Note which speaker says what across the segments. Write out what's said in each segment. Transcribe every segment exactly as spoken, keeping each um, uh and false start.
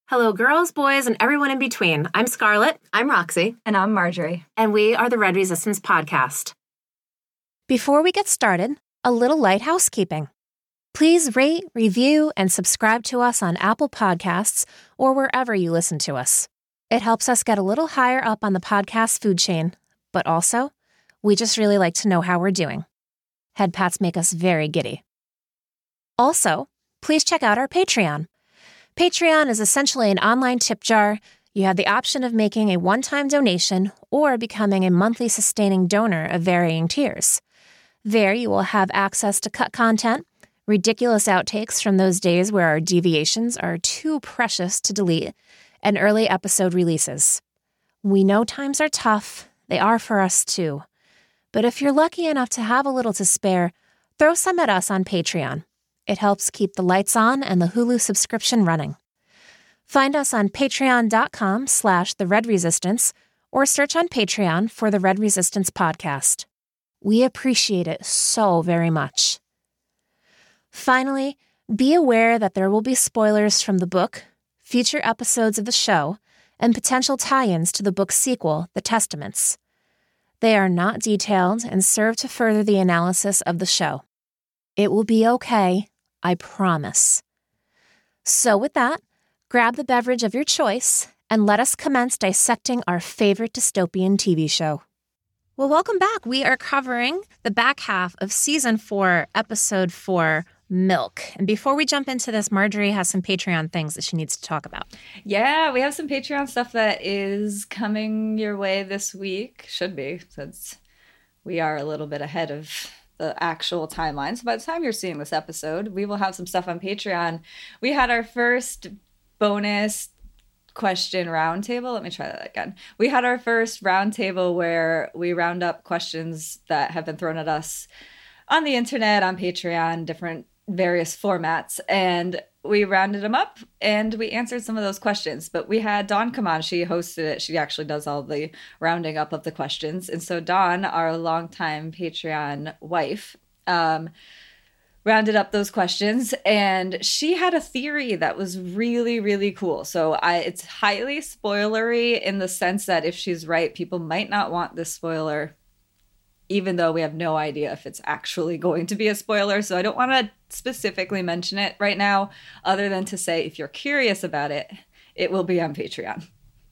Speaker 1: Hello, girls, boys, and everyone in between. I'm Scarlett.
Speaker 2: I'm Roxy.
Speaker 3: And I'm Marjorie.
Speaker 1: And we are the Red Resistance Podcast.
Speaker 4: Before we get started, a little light housekeeping. Please rate, review, and subscribe to us on Apple Podcasts or wherever you listen to us. It helps us get a little higher up on the podcast food chain, but also, we just really like to know how we're doing. Head pats make us very giddy. Also, please check out our Patreon. Patreon is essentially an online tip jar. You have the option of making a one-time donation or becoming a monthly sustaining donor of varying tiers. There you will have access to cut content, ridiculous outtakes from those days where our deviations are too precious to delete, and early episode releases. We know times are tough. They are for us too. But if you're lucky enough to have a little to spare, throw some at us on Patreon. It helps keep the lights on and the Hulu subscription running. Find us on patreon.com slash the Red Resistance or search on Patreon for the Red Resistance Podcast. We appreciate it so very much. Finally, be aware that there will be spoilers from the book, future episodes of the show, and potential tie-ins to the book's sequel, The Testaments. They are not detailed and serve to further the analysis of the show. It will be okay, I promise. So with that, grab the beverage of your choice and let us commence dissecting our favorite dystopian T V show.
Speaker 1: Well, welcome back. We are covering the back half of Season four, Episode four, Milk. And before we jump into this, Marjorie has some Patreon things that she needs to talk about.
Speaker 3: Yeah, we have some Patreon stuff that is coming your way this week. Should be, since we are a little bit ahead of the actual timeline. So by the time you're seeing this episode, we will have some stuff on Patreon. We had our first bonus question roundtable. Let me try that again. We had our first roundtable where we round up questions that have been thrown at us on the internet, on Patreon, different various formats, and we rounded them up and we answered some of those questions. But we had Dawn come on. She hosted it. She actually does all the rounding up of the questions. And so Dawn, our longtime Patreon wife, um, rounded up those questions, and she had a theory that was really, really cool. So I, it's highly spoilery in the sense that if she's right, people might not want this spoiler, even though we have no idea if it's actually going to be a spoiler. So I don't want to specifically mention it right now, other than to say, if you're curious about it, it will be on Patreon.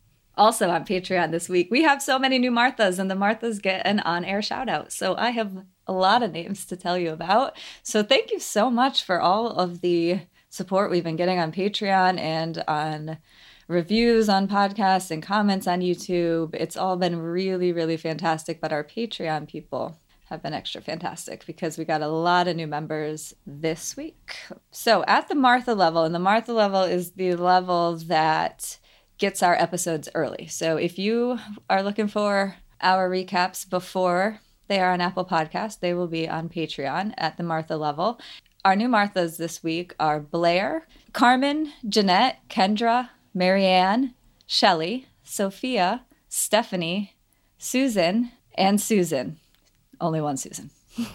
Speaker 3: Also on Patreon this week, we have so many new Marthas, and the Marthas get an on-air shout out. So I have a lot of names to tell you about. So thank you so much for all of the support we've been getting on Patreon and on reviews on podcasts and comments on YouTube. It's all been really, really fantastic, but our Patreon people have been extra fantastic because we got a lot of new members this week. So at the Martha level, and the Martha level is the level that gets our episodes early. So if you are looking for our recaps before they are on Apple Podcasts, they will be on Patreon at the Martha level. Our new Marthas this week are Blair, Carmen, Jeanette, Kendra, Marianne, Shelley, Sophia, Stephanie, Susan, and Susan. Only one Susan.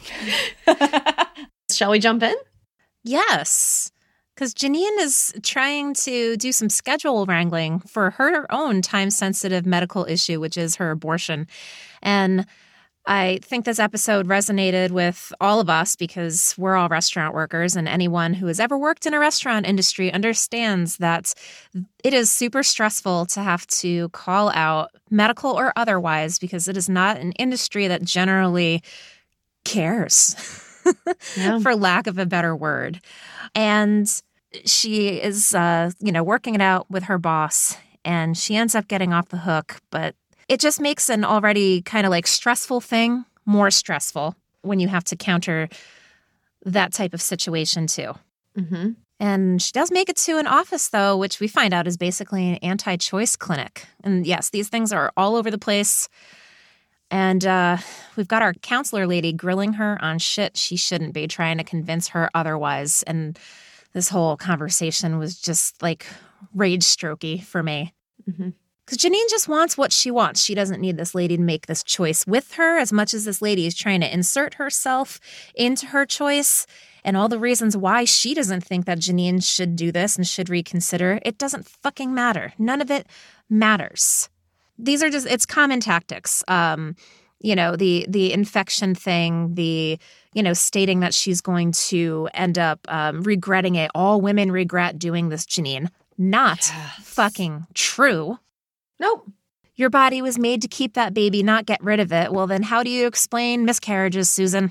Speaker 1: Shall we jump in?
Speaker 4: Yes, because Janine is trying to do some schedule wrangling for her own time-sensitive medical issue, which is her abortion. And I think this episode resonated with all of us because we're all restaurant workers, and anyone who has ever worked in a restaurant industry understands that it is super stressful to have to call out, medical or otherwise, because it is not an industry that generally cares, yeah. for lack of a better word. And she is, uh, you know, working it out with her boss, and she ends up getting off the hook, but it just makes an already kind of like stressful thing more stressful when you have to counter that type of situation too.
Speaker 1: Mm-hmm.
Speaker 4: And she does make it to an office, though, which we find out is basically an anti-choice clinic. And yes, these things are all over the place. And uh, we've got our counselor lady grilling her on shit she shouldn't be, trying to convince her otherwise. And this whole conversation was just like rage strokey for me.
Speaker 1: Mm-hmm.
Speaker 4: Because Janine just wants what she wants. She doesn't need this lady to make this choice with her as much as this lady is trying to insert herself into her choice.
Speaker 1: and all the reasons why she doesn't think that Janine should do this and should reconsider, it doesn't fucking matter. None of it matters. These are just, it's common tactics. Um, you know, the the infection thing, the, you know, stating that she's going to end up um, regretting it. All women regret doing this, Janine. Not yes. fucking true.
Speaker 2: Nope.
Speaker 1: Your body was made to keep that baby, not get rid of it. Well, then how do you explain miscarriages, Susan?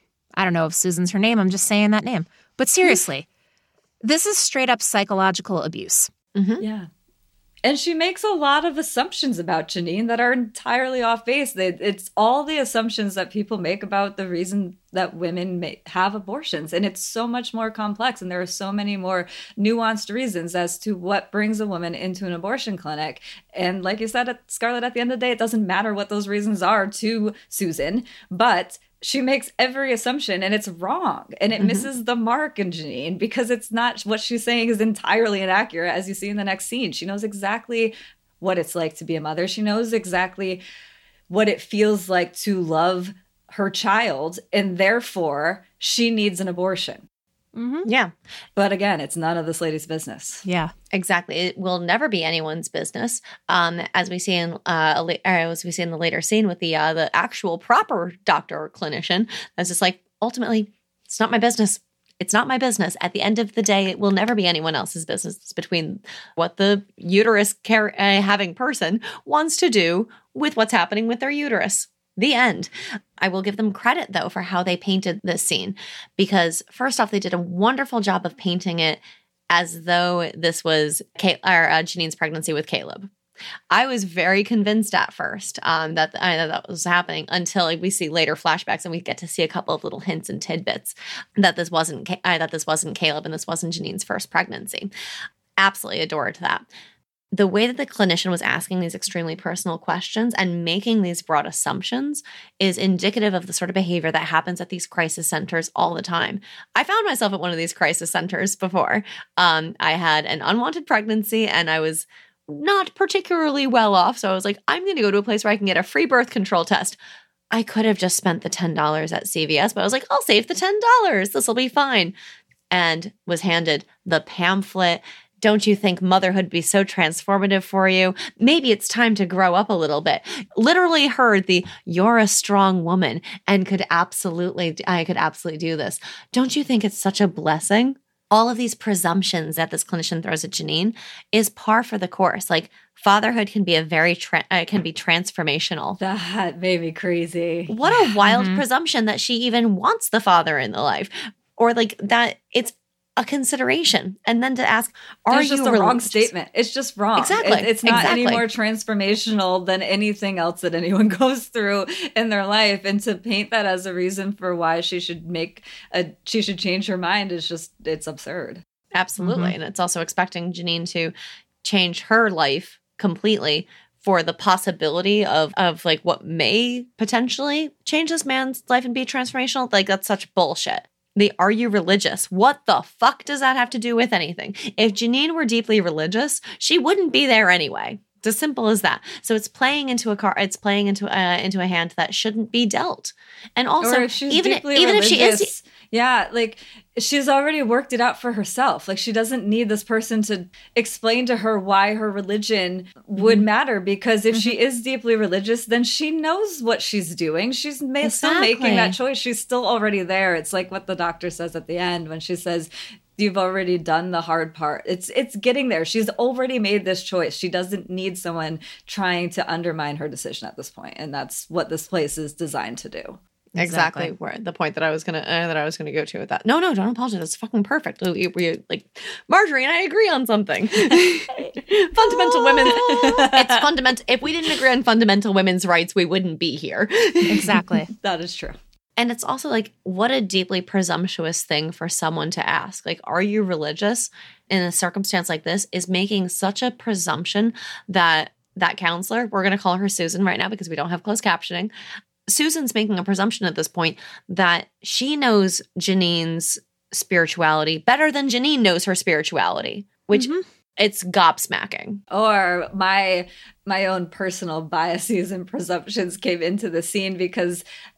Speaker 1: I don't know if Susan's her name. I'm just saying that name. But seriously, this is straight up psychological abuse.
Speaker 3: Mm-hmm. Yeah. And she makes a lot of assumptions about Janine that are entirely off base. They, it's all the assumptions that people make about the reason that women may have abortions. And it's so much more complex. And there are so many more nuanced reasons as to what brings a woman into an abortion clinic. And like you said, Scarlett, at the end of the day, it doesn't matter what those reasons are to Susan, but she makes every assumption and it's wrong. And it mm-hmm. misses the mark in Janine because it's not, what she's saying is entirely inaccurate, as you see in the next scene. She knows exactly what it's like to be a mother. She knows exactly what it feels like to love her child. And therefore, she needs an abortion.
Speaker 2: Mm-hmm. Yeah.
Speaker 3: But again, it's none of this lady's business.
Speaker 1: Yeah.
Speaker 2: Exactly. It will never be anyone's business. Um, as we see in uh, or as we see in the later scene with the uh, the actual proper doctor or clinician, that's just like, ultimately, it's not my business. It's not my business. At the end of the day, it will never be anyone else's business. It's between what the uterus car- uh, having person wants to do with what's happening with their uterus. The end. I will give them credit, though, for how they painted this scene, because first off, they did a wonderful job of painting it as though this was Kay- or, uh, Janine's pregnancy with Caleb. I was very convinced at first um, that uh, that was happening until like, we see later flashbacks and we get to see a couple of little hints and tidbits that this wasn't uh, that this wasn't Caleb and this wasn't Janine's first pregnancy. Absolutely adored that. The way that the clinician was asking these extremely personal questions and making these broad assumptions is indicative of the sort of behavior that happens at these crisis centers all the time. I found myself at one of these crisis centers before. Um, I had an unwanted pregnancy and I was not particularly well off. So I was like, I'm going to go to a place where I can get a free birth control test. I could have just spent the ten dollars at C V S, but I was like, I'll save the ten dollars. This will be fine. And was handed the pamphlet. Don't you think motherhood would be so transformative for you? Maybe it's time to grow up a little bit. Literally heard the, you're a strong woman and could absolutely, I could absolutely do this. Don't you think it's such a blessing? All of these presumptions that this clinician throws at Janine is par for the course. Like fatherhood can be a very, tra- uh, can be transformational.
Speaker 3: That made me crazy.
Speaker 2: What a wild mm-hmm. presumption that she even wants the father in the life. Or like that it's a consideration. And then to ask, are
Speaker 3: it's
Speaker 2: you
Speaker 3: just a
Speaker 2: religious?
Speaker 3: wrong statement. It's just wrong.
Speaker 2: Exactly.
Speaker 3: It, it's not
Speaker 2: exactly.
Speaker 3: any more transformational than anything else that anyone goes through in their life. And to paint that as a reason for why she should make a, she should change her mind is just, it's absurd.
Speaker 2: Absolutely.
Speaker 3: Mm-hmm.
Speaker 2: And it's also expecting Janine to change her life completely for the possibility of, of like what may potentially change this man's life and be transformational. Like that's such bullshit. The are you religious? What the fuck does that have to do with anything? If Janine were deeply religious, she wouldn't be there anyway. It's as simple as that. So it's playing into a car. It's playing into uh, into a hand that shouldn't be dealt. And also,
Speaker 3: or if she's
Speaker 2: even
Speaker 3: deeply
Speaker 2: even
Speaker 3: religious,
Speaker 2: if she is,
Speaker 3: yeah, like she's already worked it out for herself. Like she doesn't need this person to explain to her why her religion would mm-hmm. matter. Because if mm-hmm. she is deeply religious, then she knows what she's doing. She's ma-
Speaker 2: exactly.
Speaker 3: still making that choice. She's still already there. It's like what the doctor says at the end when she says, you've already done the hard part. It's it's getting there. She's already made this choice. She doesn't need someone trying to undermine her decision at this point, and that's what this place is designed to do.
Speaker 2: Exactly, exactly. Where the point that I was gonna uh, that I was gonna go to with that. No, no, don't apologize. It's fucking perfect. We, we like Marjorie and I agree on something. Fundamental women. It's fundamental. If we didn't agree on fundamental women's rights, we wouldn't be here.
Speaker 1: Exactly.
Speaker 3: That is true.
Speaker 2: And it's also like, what a deeply presumptuous thing for someone to ask. Like, are you religious in a circumstance like this is making such a presumption that that counselor, we're going to call her Susan right now because we don't have closed captioning. Susan's making a presumption at this point that she knows Janine's spirituality better than Janine knows her spirituality, which mm-hmm. it's gobsmacking.
Speaker 3: Or my my own personal biases and presumptions came into the scene because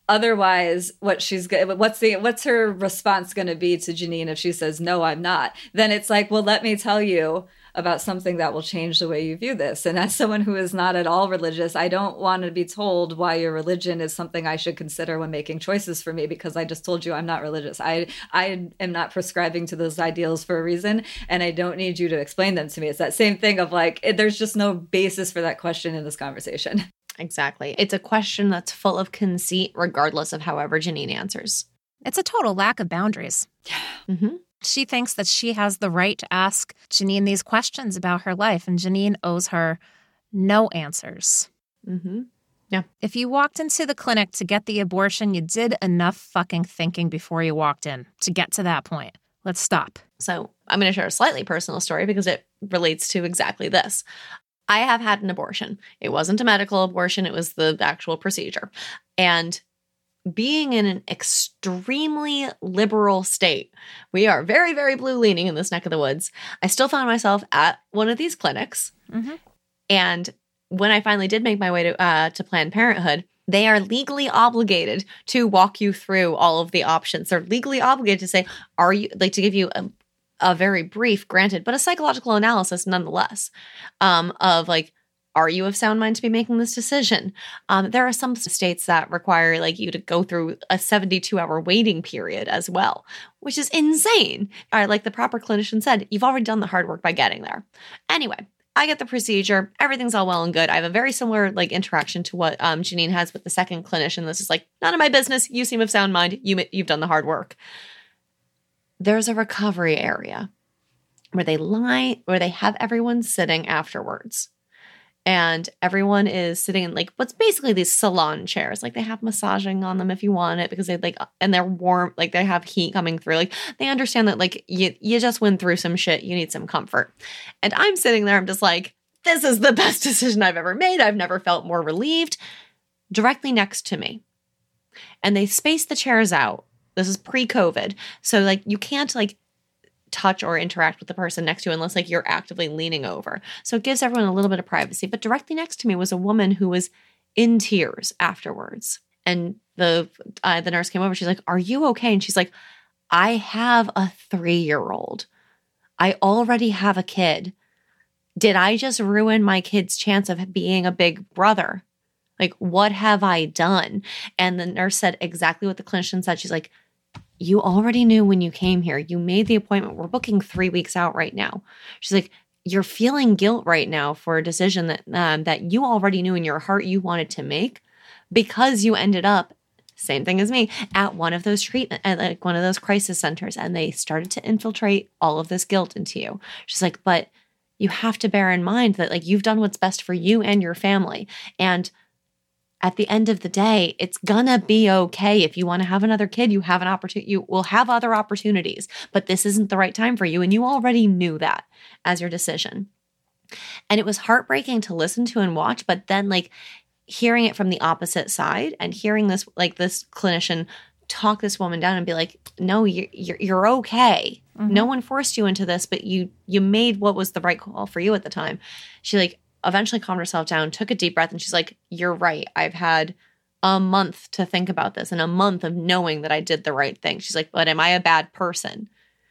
Speaker 3: otherwise, what she's go- what's the what's her response going to be to Janine if she says, no, I'm not? Then it's like, well, let me tell you about something that will change the way you view this. And as someone who is not at all religious, I don't want to be told why your religion is something I should consider when making choices for me, because I just told you I'm not religious. I I am not prescribing to those ideals for a reason, and I don't need you to explain them to me. It's that same thing of like, it, there's just no basis for that question in this conversation.
Speaker 2: Exactly. It's a question that's full of conceit, regardless of however Janine answers.
Speaker 1: It's a total lack of boundaries.
Speaker 2: Mm-hmm.
Speaker 1: She thinks that she has the right to ask Janine these questions about her life, and Janine owes her no answers.
Speaker 2: Mm-hmm. Yeah.
Speaker 1: If you walked into the clinic to get the abortion, you did enough fucking thinking before you walked in to get to that point. Let's stop.
Speaker 2: So I'm going to share a slightly personal story because it relates to exactly this. I have had an abortion. It wasn't a medical abortion. It was the actual procedure. And being in an extremely liberal state, we are very, very blue leaning in this neck of the woods. I still found myself at one of these clinics.
Speaker 1: Mm-hmm.
Speaker 2: And when I finally did make my way to uh, to Planned Parenthood, they are legally obligated to walk you through all of the options. They're legally obligated to say, are you, like to give you a, a very brief, granted, but a psychological analysis nonetheless, um, of like, are you of sound mind to be making this decision? Um, there are some states that require like you to go through a seventy-two hour waiting period as well, which is insane. All right, like the proper clinician said, you've already done the hard work by getting there. Anyway, I get the procedure. Everything's all well and good. I have a very similar like interaction to what um, Janine has with the second clinician. This is like, none of my business. You seem of sound mind. You, you've done the hard work. There's a recovery area where they lie, where they have everyone sitting afterwards. And everyone is sitting in like what's basically these salon chairs. Like they have massaging on them if you want it because they like, and they're warm, like they have heat coming through. Like they understand that like you, you just went through some shit. You need some comfort. And I'm sitting there, I'm just like, this is the best decision I've ever made. I've never felt more relieved. Directly next to me. And they space the chairs out. This is pre-COVID. So like you can't like touch or interact with the person next to you unless like you're actively leaning over. So it gives everyone a little bit of privacy. But directly next to me was a woman who was in tears afterwards. And the uh, the nurse came over. She's like, are you okay? And she's like, I have a three-year-old. I already have a kid. Did I just ruin my kid's chance of being a big brother? Like, what have I done? And the nurse said exactly what the clinician said. She's like, you already knew when you came here. You made the appointment. We're booking three weeks out right now. She's like, you're feeling guilt right now for a decision that um, that you already knew in your heart you wanted to make because you ended up, same thing as me, at one of those treatment, at like one of those crisis centers, and they started to infiltrate all of this guilt into you. She's like, but you have to bear in mind that like you've done what's best for you and your family, and at the end of the day, it's gonna be okay. If you want to have another kid, you have an opportunity, you will have other opportunities, but this isn't the right time for you. And you already knew that as your decision. And it was heartbreaking to listen to and watch, but then like hearing it from the opposite side and hearing this, like this clinician talk this woman down and be like, no, you're, you're, you're okay. Mm-hmm. No one forced you into this, but you, you made what was the right call for you at the time. She like, eventually calmed herself down, took a deep breath, and she's like, you're right. I've had a month to think about this and a month of knowing that I did the right thing. She's like, but am I a bad person?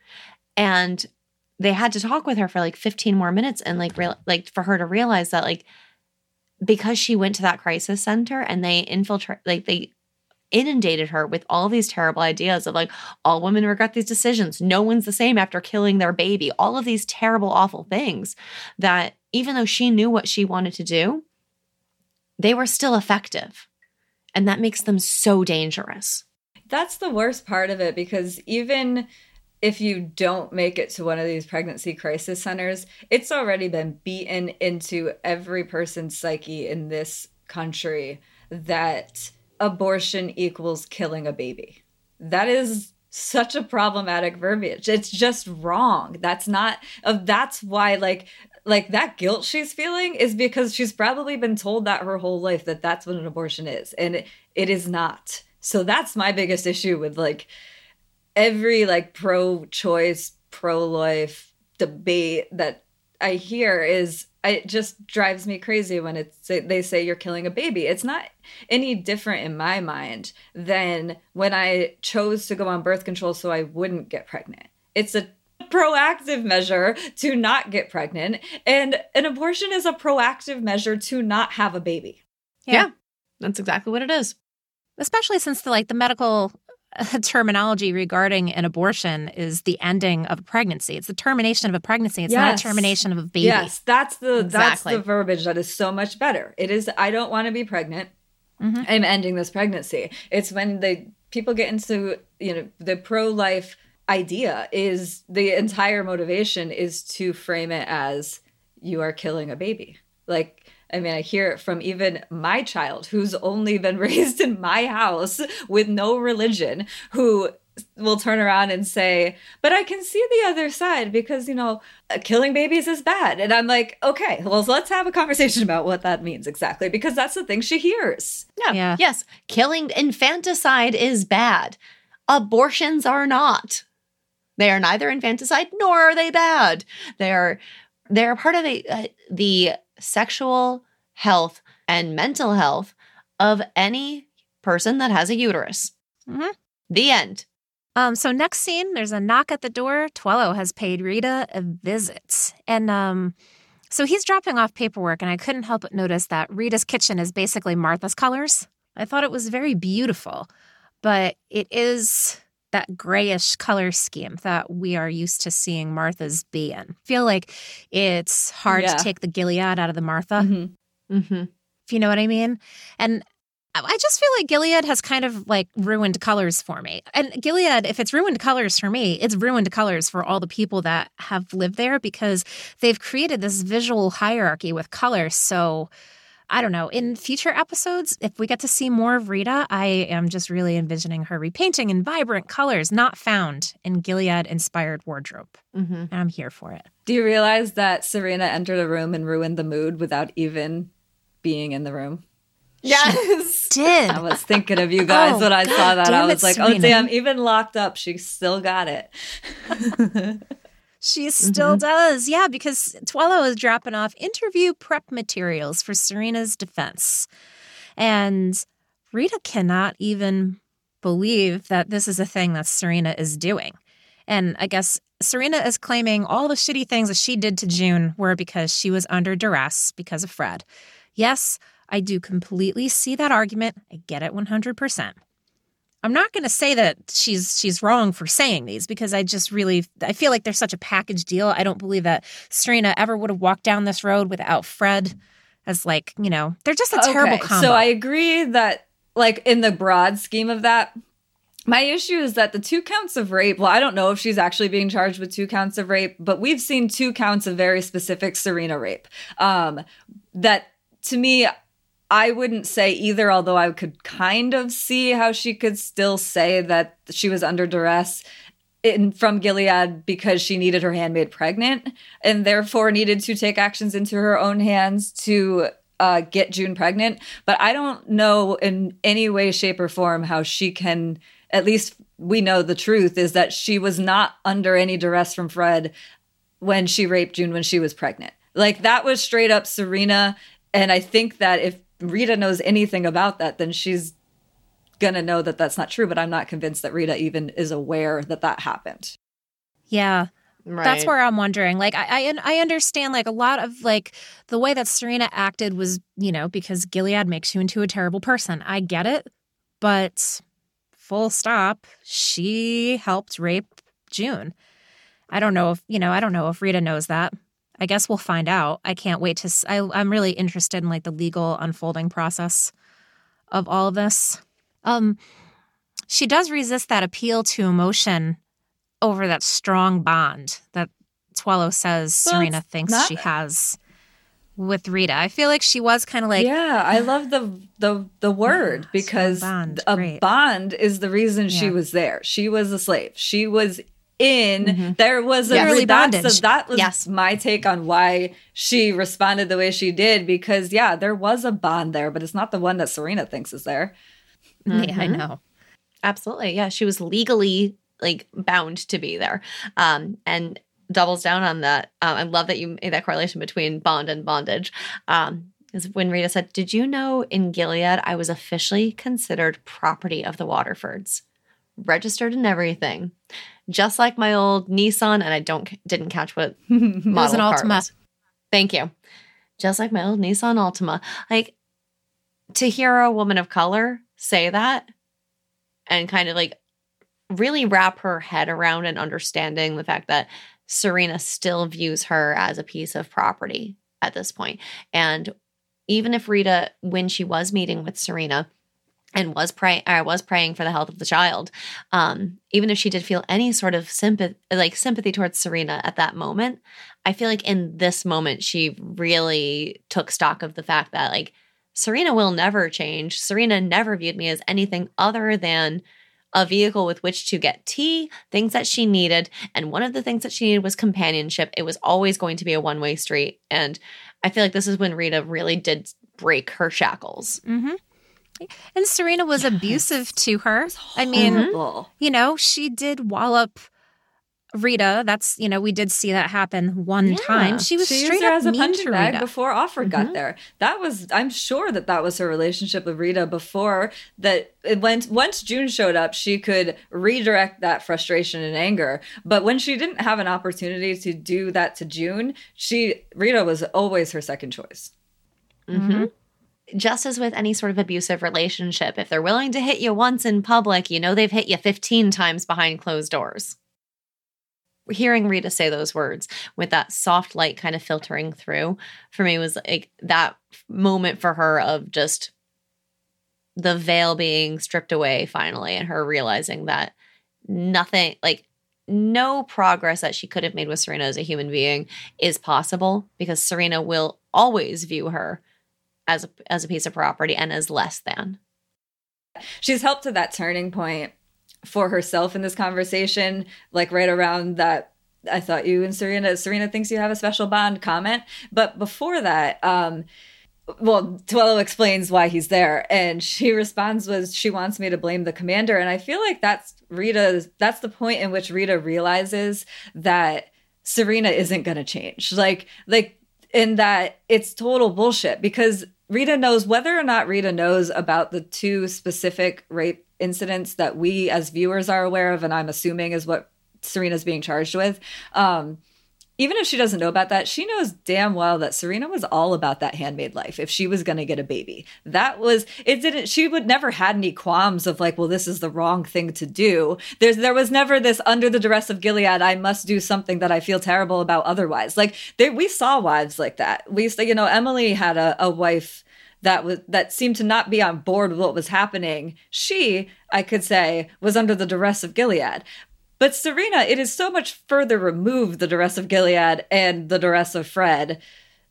Speaker 2: And they had to talk with her for like fifteen more minutes and like, real, like for her to realize that like, because she went to that crisis center and they infiltrate, like they inundated her with all these terrible ideas of like, all women regret these decisions. No one's the same after killing their baby. All of these terrible, awful things that even though she knew what she wanted to do, they were still effective. And that makes them so dangerous.
Speaker 3: That's the worst part of it, because even if you don't make it to one of these pregnancy crisis centers, it's already been beaten into every person's psyche in this country that abortion equals killing a baby. That is such a problematic verbiage. It's just wrong. That's not, uh, that's why like, like that guilt she's feeling is because she's probably been told that her whole life, that that's what an abortion is. And it, it is not. So that's my biggest issue with like every like pro-choice, pro-life debate that I hear is it just drives me crazy when it's they say you're killing a baby. It's not any different in my mind than when I chose to go on birth control so I wouldn't get pregnant. It's a proactive measure to not get pregnant, and an abortion is a proactive measure to not have a baby.
Speaker 2: Yeah, yeah, that's exactly what it is.
Speaker 1: Especially since the like the medical terminology regarding an abortion is the ending of a pregnancy. It's the termination of a pregnancy. It's yes. not a termination of a baby.
Speaker 3: Yes, that's the
Speaker 2: exactly.
Speaker 3: that's the verbiage that is so much better. It is, I don't want to be pregnant. Mm-hmm. I'm ending this pregnancy. It's when they people get into, you know, the pro-life idea is the entire motivation is to frame it as you are killing a baby. Like, I mean, I hear it from even my child who's only been raised in my house with no religion, who will turn around and say, but I can see the other side because, you know, killing babies is bad. And I'm like, okay, well, let's have a conversation about what that means exactly, because that's the thing she hears.
Speaker 2: Yeah. yeah. Yes. Killing infanticide is bad. Abortions are not. They are neither infanticide nor are they bad. They are, they're part of the, uh, the sexual health and mental health of any person that has a uterus.
Speaker 1: Mm-hmm.
Speaker 2: The end.
Speaker 1: Um, so next scene, there's a knock at the door. Twello has paid Rita a visit. And um, so he's dropping off paperwork, and I couldn't help but notice that Rita's kitchen is basically Martha's colors. I thought it was very beautiful, but it is that grayish color scheme that we are used to seeing Martha's be in. I feel like it's hard yeah. to take the Gilead out of the Martha,
Speaker 2: mm-hmm. Mm-hmm.
Speaker 1: if you know what I mean. And I just feel like Gilead has kind of like ruined colors for me. And Gilead, if it's ruined colors for me, it's ruined colors for all the people that have lived there, because they've created this visual hierarchy with colors. So I don't know, in future episodes, if we get to see more of Rita, I am just really envisioning her repainting in vibrant colors not found in Gilead-inspired wardrobe.
Speaker 2: Mm-hmm.
Speaker 1: And I'm here for it.
Speaker 3: Do you realize that Serena entered a room and ruined the mood without even being in the room?
Speaker 2: Yes.
Speaker 1: She did.
Speaker 3: I was thinking of you guys oh, when I God saw that. I was
Speaker 1: it,
Speaker 3: like,
Speaker 1: Serena.
Speaker 3: oh, damn, even locked up, she still got it.
Speaker 1: She still mm-hmm. does. Yeah, because Twello is dropping off interview prep materials for Serena's defense. And Rita cannot even believe that this is a thing that Serena is doing. And I guess Serena is claiming all the shitty things that she did to June were because she was under duress because of Fred. Yes, I do completely see that argument. I get it one hundred percent. I'm not going to say that she's she's wrong for saying these, because I just really, I feel like they're such a package deal. I don't believe that Serena ever would have walked down this road without Fred as, like, you know, they're just a terrible
Speaker 3: okay,
Speaker 1: combo.
Speaker 3: So I agree that, like, in the broad scheme of that, my issue is that the two counts of rape, well, I don't know if she's actually being charged with two counts of rape, but we've seen two counts of very specific Serena rape. Um, that, to me, I wouldn't say either, although I could kind of see how she could still say that she was under duress in, from Gilead because she needed her handmaid pregnant and therefore needed to take actions into her own hands to uh, get June pregnant. But I don't know in any way, shape, or form how she can, at least we know the truth is that she was not under any duress from Fred when she raped June when she was pregnant. Like, that was straight up Serena. And I think that if Rita knows anything about that, then she's going to know that that's not true. But I'm not convinced that Rita even is aware that that happened.
Speaker 1: Yeah.
Speaker 2: Right.
Speaker 1: That's where I'm wondering. Like, I, I I understand, like, a lot of, like, the way that Serena acted was, you know, because Gilead makes you into a terrible person. I get it. But full stop, she helped rape June. I don't know if, you know, I don't know if Rita knows that. I guess we'll find out. I can't wait to, I, I'm really interested in, like, the legal unfolding process of all of this. Um, she does resist that appeal to emotion over that strong bond that Twello says well, Serena thinks not- she has with Rita. I feel like she was kind of like,
Speaker 3: yeah, I love the the the word yeah, because
Speaker 1: bond.
Speaker 3: a
Speaker 1: Great.
Speaker 3: bond is the reason yeah. she was there. She was a slave. She was in mm-hmm. there was a
Speaker 1: yeah, early bondage.
Speaker 3: So that was
Speaker 2: yes.
Speaker 3: my take on why she responded the way she did, because yeah, there was a bond there, but it's not the one that Serena thinks is there.
Speaker 1: Mm-hmm. Yeah, I know.
Speaker 2: Absolutely. Yeah, she was legally, like, bound to be there. Um, and doubles down on that. Um, I love that you made that correlation between bond and bondage. Um, is when Rita said, "Did you know in Gilead I was officially considered property of the Waterfords, registered and everything, just like my old Nissan." And I don't didn't catch what model
Speaker 1: It was an
Speaker 2: car it
Speaker 1: Altima.
Speaker 2: was. Thank you. Just like my old Nissan Altima. Like, to hear a woman of color say that and kind of like really wrap her head around and understanding the fact that Serena still views her as a piece of property at this point. And even if Rita, when she was meeting with Serena and was praying, or was praying for the health of the child, um, even if she did feel any sort of sympathy, like sympathy towards Serena at that moment, I feel like in this moment she really took stock of the fact that like Serena will never change. Serena never viewed me as anything other than a vehicle with which to get tea, things that she needed. And one of the things that she needed was companionship. It was always going to be a one-way street. And I feel like this is when Rita really did break her shackles.
Speaker 1: Mm-hmm. And Serena was yes. abusive to her. I mean,
Speaker 3: horrible.
Speaker 1: You know, she did wallop Rita. That's, you know, we did see that happen one
Speaker 3: yeah.
Speaker 1: time. She was
Speaker 3: she
Speaker 1: straight
Speaker 3: used her
Speaker 1: up
Speaker 3: as a
Speaker 1: mean
Speaker 3: punching
Speaker 1: to
Speaker 3: bag
Speaker 1: Rita
Speaker 3: before Offred
Speaker 1: mm-hmm.
Speaker 3: got there. That was, I'm sure that that was her relationship with Rita before that. It went, once June showed up, she could redirect that frustration and anger. But when she didn't have an opportunity to do that to June, she Rita was always her second choice.
Speaker 2: Mm-hmm. Just as with any sort of abusive relationship, if they're willing to hit you once in public, you know they've hit you fifteen times behind closed doors. Hearing Rita say those words with that soft light kind of filtering through for me was like that moment for her of just the veil being stripped away finally and her realizing that nothing, like no progress that she could have made with Serena as a human being is possible because Serena will always view her as a, as a piece of property and as less than.
Speaker 3: She's helped to that turning point for herself in this conversation, like right around that, I thought you and Serena, Serena thinks you have a special bond comment. But before that, um, well, Tuello explains why he's there. And she responds was, she wants me to blame the commander. And I feel like that's Rita's, that's the point in which Rita realizes that Serena isn't going to change. Like, like in that it's total bullshit because Rita knows whether or not Rita knows about the two specific rape incidents that we as viewers are aware of, and I'm assuming is what Serena's being charged with. Um, even if she doesn't know about that, she knows damn well that Serena was all about that handmaid life. If she was going to get a baby, that was, it didn't, she would never had any qualms of like, well, this is the wrong thing to do. There's, there was never this under the duress of Gilead, I must do something that I feel terrible about otherwise. Like they, we saw wives like that. We, you know, Emily had a, a wife that was that seemed to not be on board with what was happening. She, I could say, was under the duress of Gilead. But Serena, it is so much further removed, the duress of Gilead and the duress of Fred.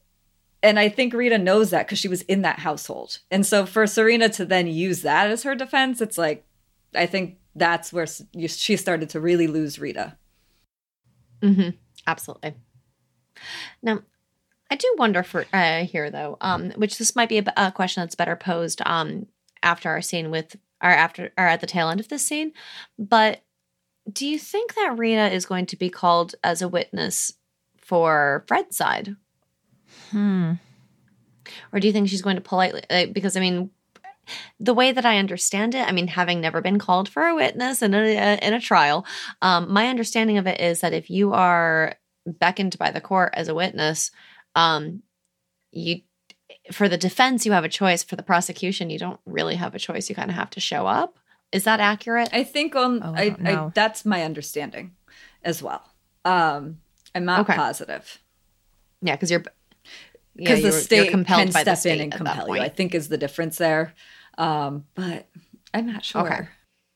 Speaker 3: And I think Rita knows that because she was in that household. And so for Serena to then use that as her defense, it's like, I think that's where she started to really lose Rita.
Speaker 2: Mm-hmm. Absolutely. Now, I do wonder for uh, here though, um, which this might be a, a question that's better posed um, after our scene with, or after, or at the tail end of this scene. But do you think that Rita is going to be called as a witness for Fred's side?
Speaker 1: Hmm.
Speaker 2: Or do you think she's going to politely? Uh, because I mean, the way that I understand it, I mean, having never been called for a witness in a in a trial, um, my understanding of it is that if you are beckoned by the court as a witness, Um, you, for the defense, you have a choice. For the prosecution, you don't really have a choice. You kind of have to show up. Is that accurate?
Speaker 3: I think um,
Speaker 1: oh,
Speaker 3: I,
Speaker 1: I,
Speaker 3: I that's my understanding as well. Um, I'm not
Speaker 2: okay.
Speaker 3: positive.
Speaker 2: Yeah, because you're
Speaker 3: because
Speaker 2: yeah,
Speaker 3: the state
Speaker 2: you're compelled
Speaker 3: can
Speaker 2: by
Speaker 3: step
Speaker 2: the state
Speaker 3: in and
Speaker 2: at
Speaker 3: compel
Speaker 2: that
Speaker 3: you. I
Speaker 2: point.
Speaker 3: think is the difference there. Um, but I'm not sure.
Speaker 2: Okay.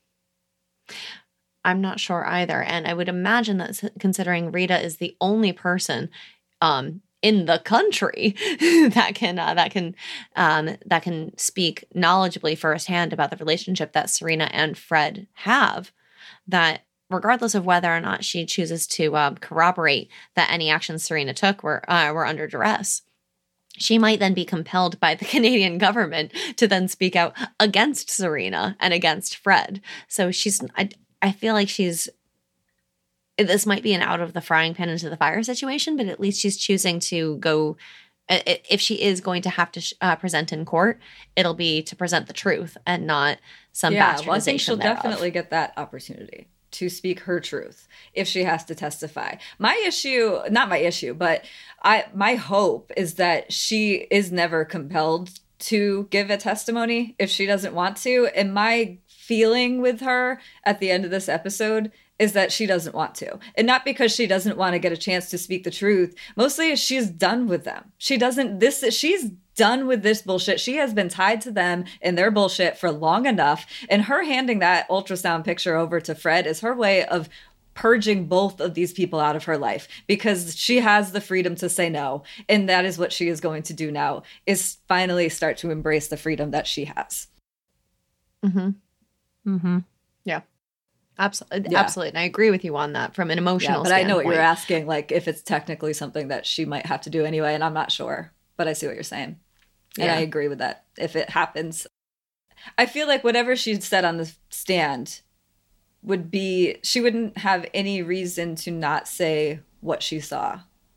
Speaker 2: I'm not sure either, and I would imagine that considering Rita is the only person, um. in the country that can uh, that can um, that can speak knowledgeably firsthand about the relationship that Serena and Fred have, that regardless of whether or not she chooses to uh, corroborate that any actions Serena took were uh, were under duress, she might then be compelled by the Canadian government to then speak out against Serena and against Fred. So she's I, I feel like she's this might be an out of the frying pan into the fire situation, but at least she's choosing to go. If she is going to have to uh, present in court, it'll be to present the truth and not some
Speaker 3: yeah,
Speaker 2: bastardization
Speaker 3: well, I think she'll
Speaker 2: thereof.
Speaker 3: definitely get that opportunity to speak her truth if she has to testify. My issue, not my issue, but I my hope is that she is never compelled to give a testimony if she doesn't want to. And my feeling with her at the end of this episode is that she doesn't want to. And not because she doesn't want to get a chance to speak the truth. Mostly she's done with them. She doesn't, this, she's done with this bullshit. She has been tied to them and their bullshit for long enough. And her handing that ultrasound picture over to Fred is her way of purging both of these people out of her life, because she has the freedom to say no. And that is what she is going to do now, is finally start to embrace the freedom that she has.
Speaker 2: Mm-hmm.
Speaker 1: Mm-hmm.
Speaker 2: Yeah. Absolutely.
Speaker 3: Yeah.
Speaker 2: Absolutely. And I agree with you on that from an emotional
Speaker 3: Yeah, but
Speaker 2: standpoint.
Speaker 3: I know what you're asking, like if it's technically something that she might have to do anyway, and I'm not sure, but I see what you're saying. And
Speaker 2: Yeah.
Speaker 3: I agree with that. If it happens, I feel like whatever she said on the stand would be, she wouldn't have any reason to not say what she saw.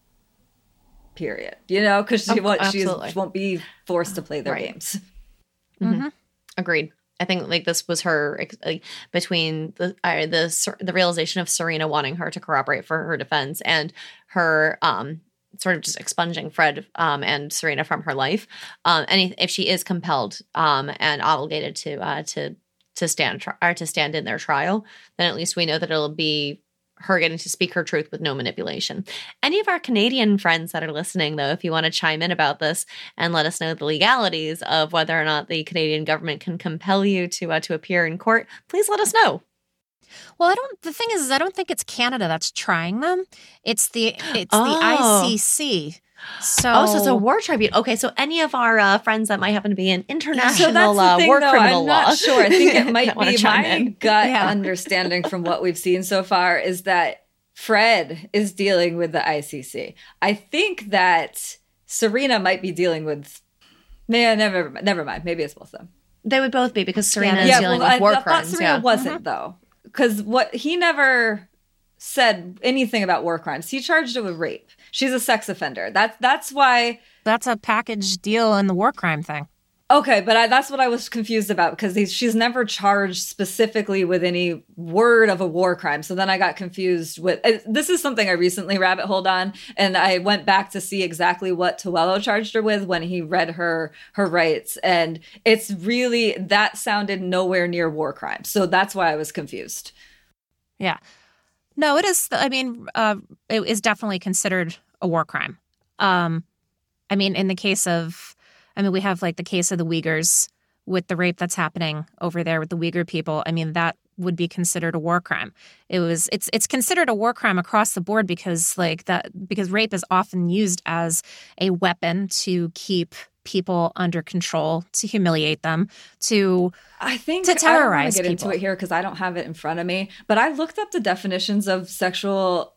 Speaker 3: Period. You know, because she,
Speaker 2: Oh,
Speaker 3: won't, she
Speaker 2: absolutely.
Speaker 3: won't be forced to play their
Speaker 2: Right.
Speaker 3: games.
Speaker 2: Mm-hmm. Agreed. I think like this was her ex- like, between the uh, the Ser- the realization of Serena wanting her to corroborate for her defense and her um sort of just expunging Fred um and Serena from her life. Um, and if she is compelled um and obligated to uh to to stand tri- or to stand in their trial, then at least we know that it'll be her getting to speak her truth with no manipulation. Any of our Canadian friends that are listening, though, if you want to chime in about this and let us know the legalities of whether or not the Canadian government can compel you to uh, to appear in court, please let us know.
Speaker 1: Well, I don't. The thing is, is I don't think it's Canada that's trying them. It's the it's
Speaker 2: Oh.
Speaker 1: the I C C. So
Speaker 2: Oh, so it's a war tribunal. Okay, so any of our uh, friends that might happen to be in international
Speaker 3: So that's the
Speaker 2: uh,
Speaker 3: thing,
Speaker 2: war
Speaker 3: though.
Speaker 2: criminal
Speaker 3: I'm
Speaker 2: law.
Speaker 3: not sure. I think it
Speaker 2: that
Speaker 3: might
Speaker 2: wanna
Speaker 3: be
Speaker 2: chime
Speaker 3: my
Speaker 2: in.
Speaker 3: gut
Speaker 1: Yeah.
Speaker 3: understanding from what we've seen so far is that Fred is dealing with the I C C. I think that Serena might be dealing with. Man, never, never mind. Maybe it's both of them.
Speaker 2: They would both be because Serena is
Speaker 1: Yeah,
Speaker 2: dealing
Speaker 3: well,
Speaker 2: with
Speaker 3: I,
Speaker 2: war
Speaker 3: I thought
Speaker 2: crimes.
Speaker 3: Serena
Speaker 2: Yeah.
Speaker 3: wasn't though, because what he never said anything about war crimes. He charged her with rape. She's a sex offender. That's that's why.
Speaker 1: that's a package deal in the war crime thing.
Speaker 3: Okay, but I, that's what I was confused about, because he's, she's never charged specifically with any word of a war crime. So then I got confused with, uh, this is something I recently rabbit holed on, and I went back to see exactly what Tuello charged her with when he read her her rights. And it's really, that sounded nowhere near war crime. So that's why I was confused.
Speaker 1: Yeah. No, it is. I mean, uh, it is definitely considered a war crime. Um, I mean, in the case of, I mean, we have like the case of the Uyghurs with the rape that's happening over there with the Uyghur people. I mean, that would be considered a war crime. It was, it's, it's considered a war crime across the board because like that, because rape is often used as a weapon to keep people under control, to humiliate them, to
Speaker 3: I think
Speaker 1: to
Speaker 3: I don't want
Speaker 1: terrorize
Speaker 3: to get into
Speaker 1: people.
Speaker 3: it here because I don't have it in front of me, but I looked up the definitions of sexual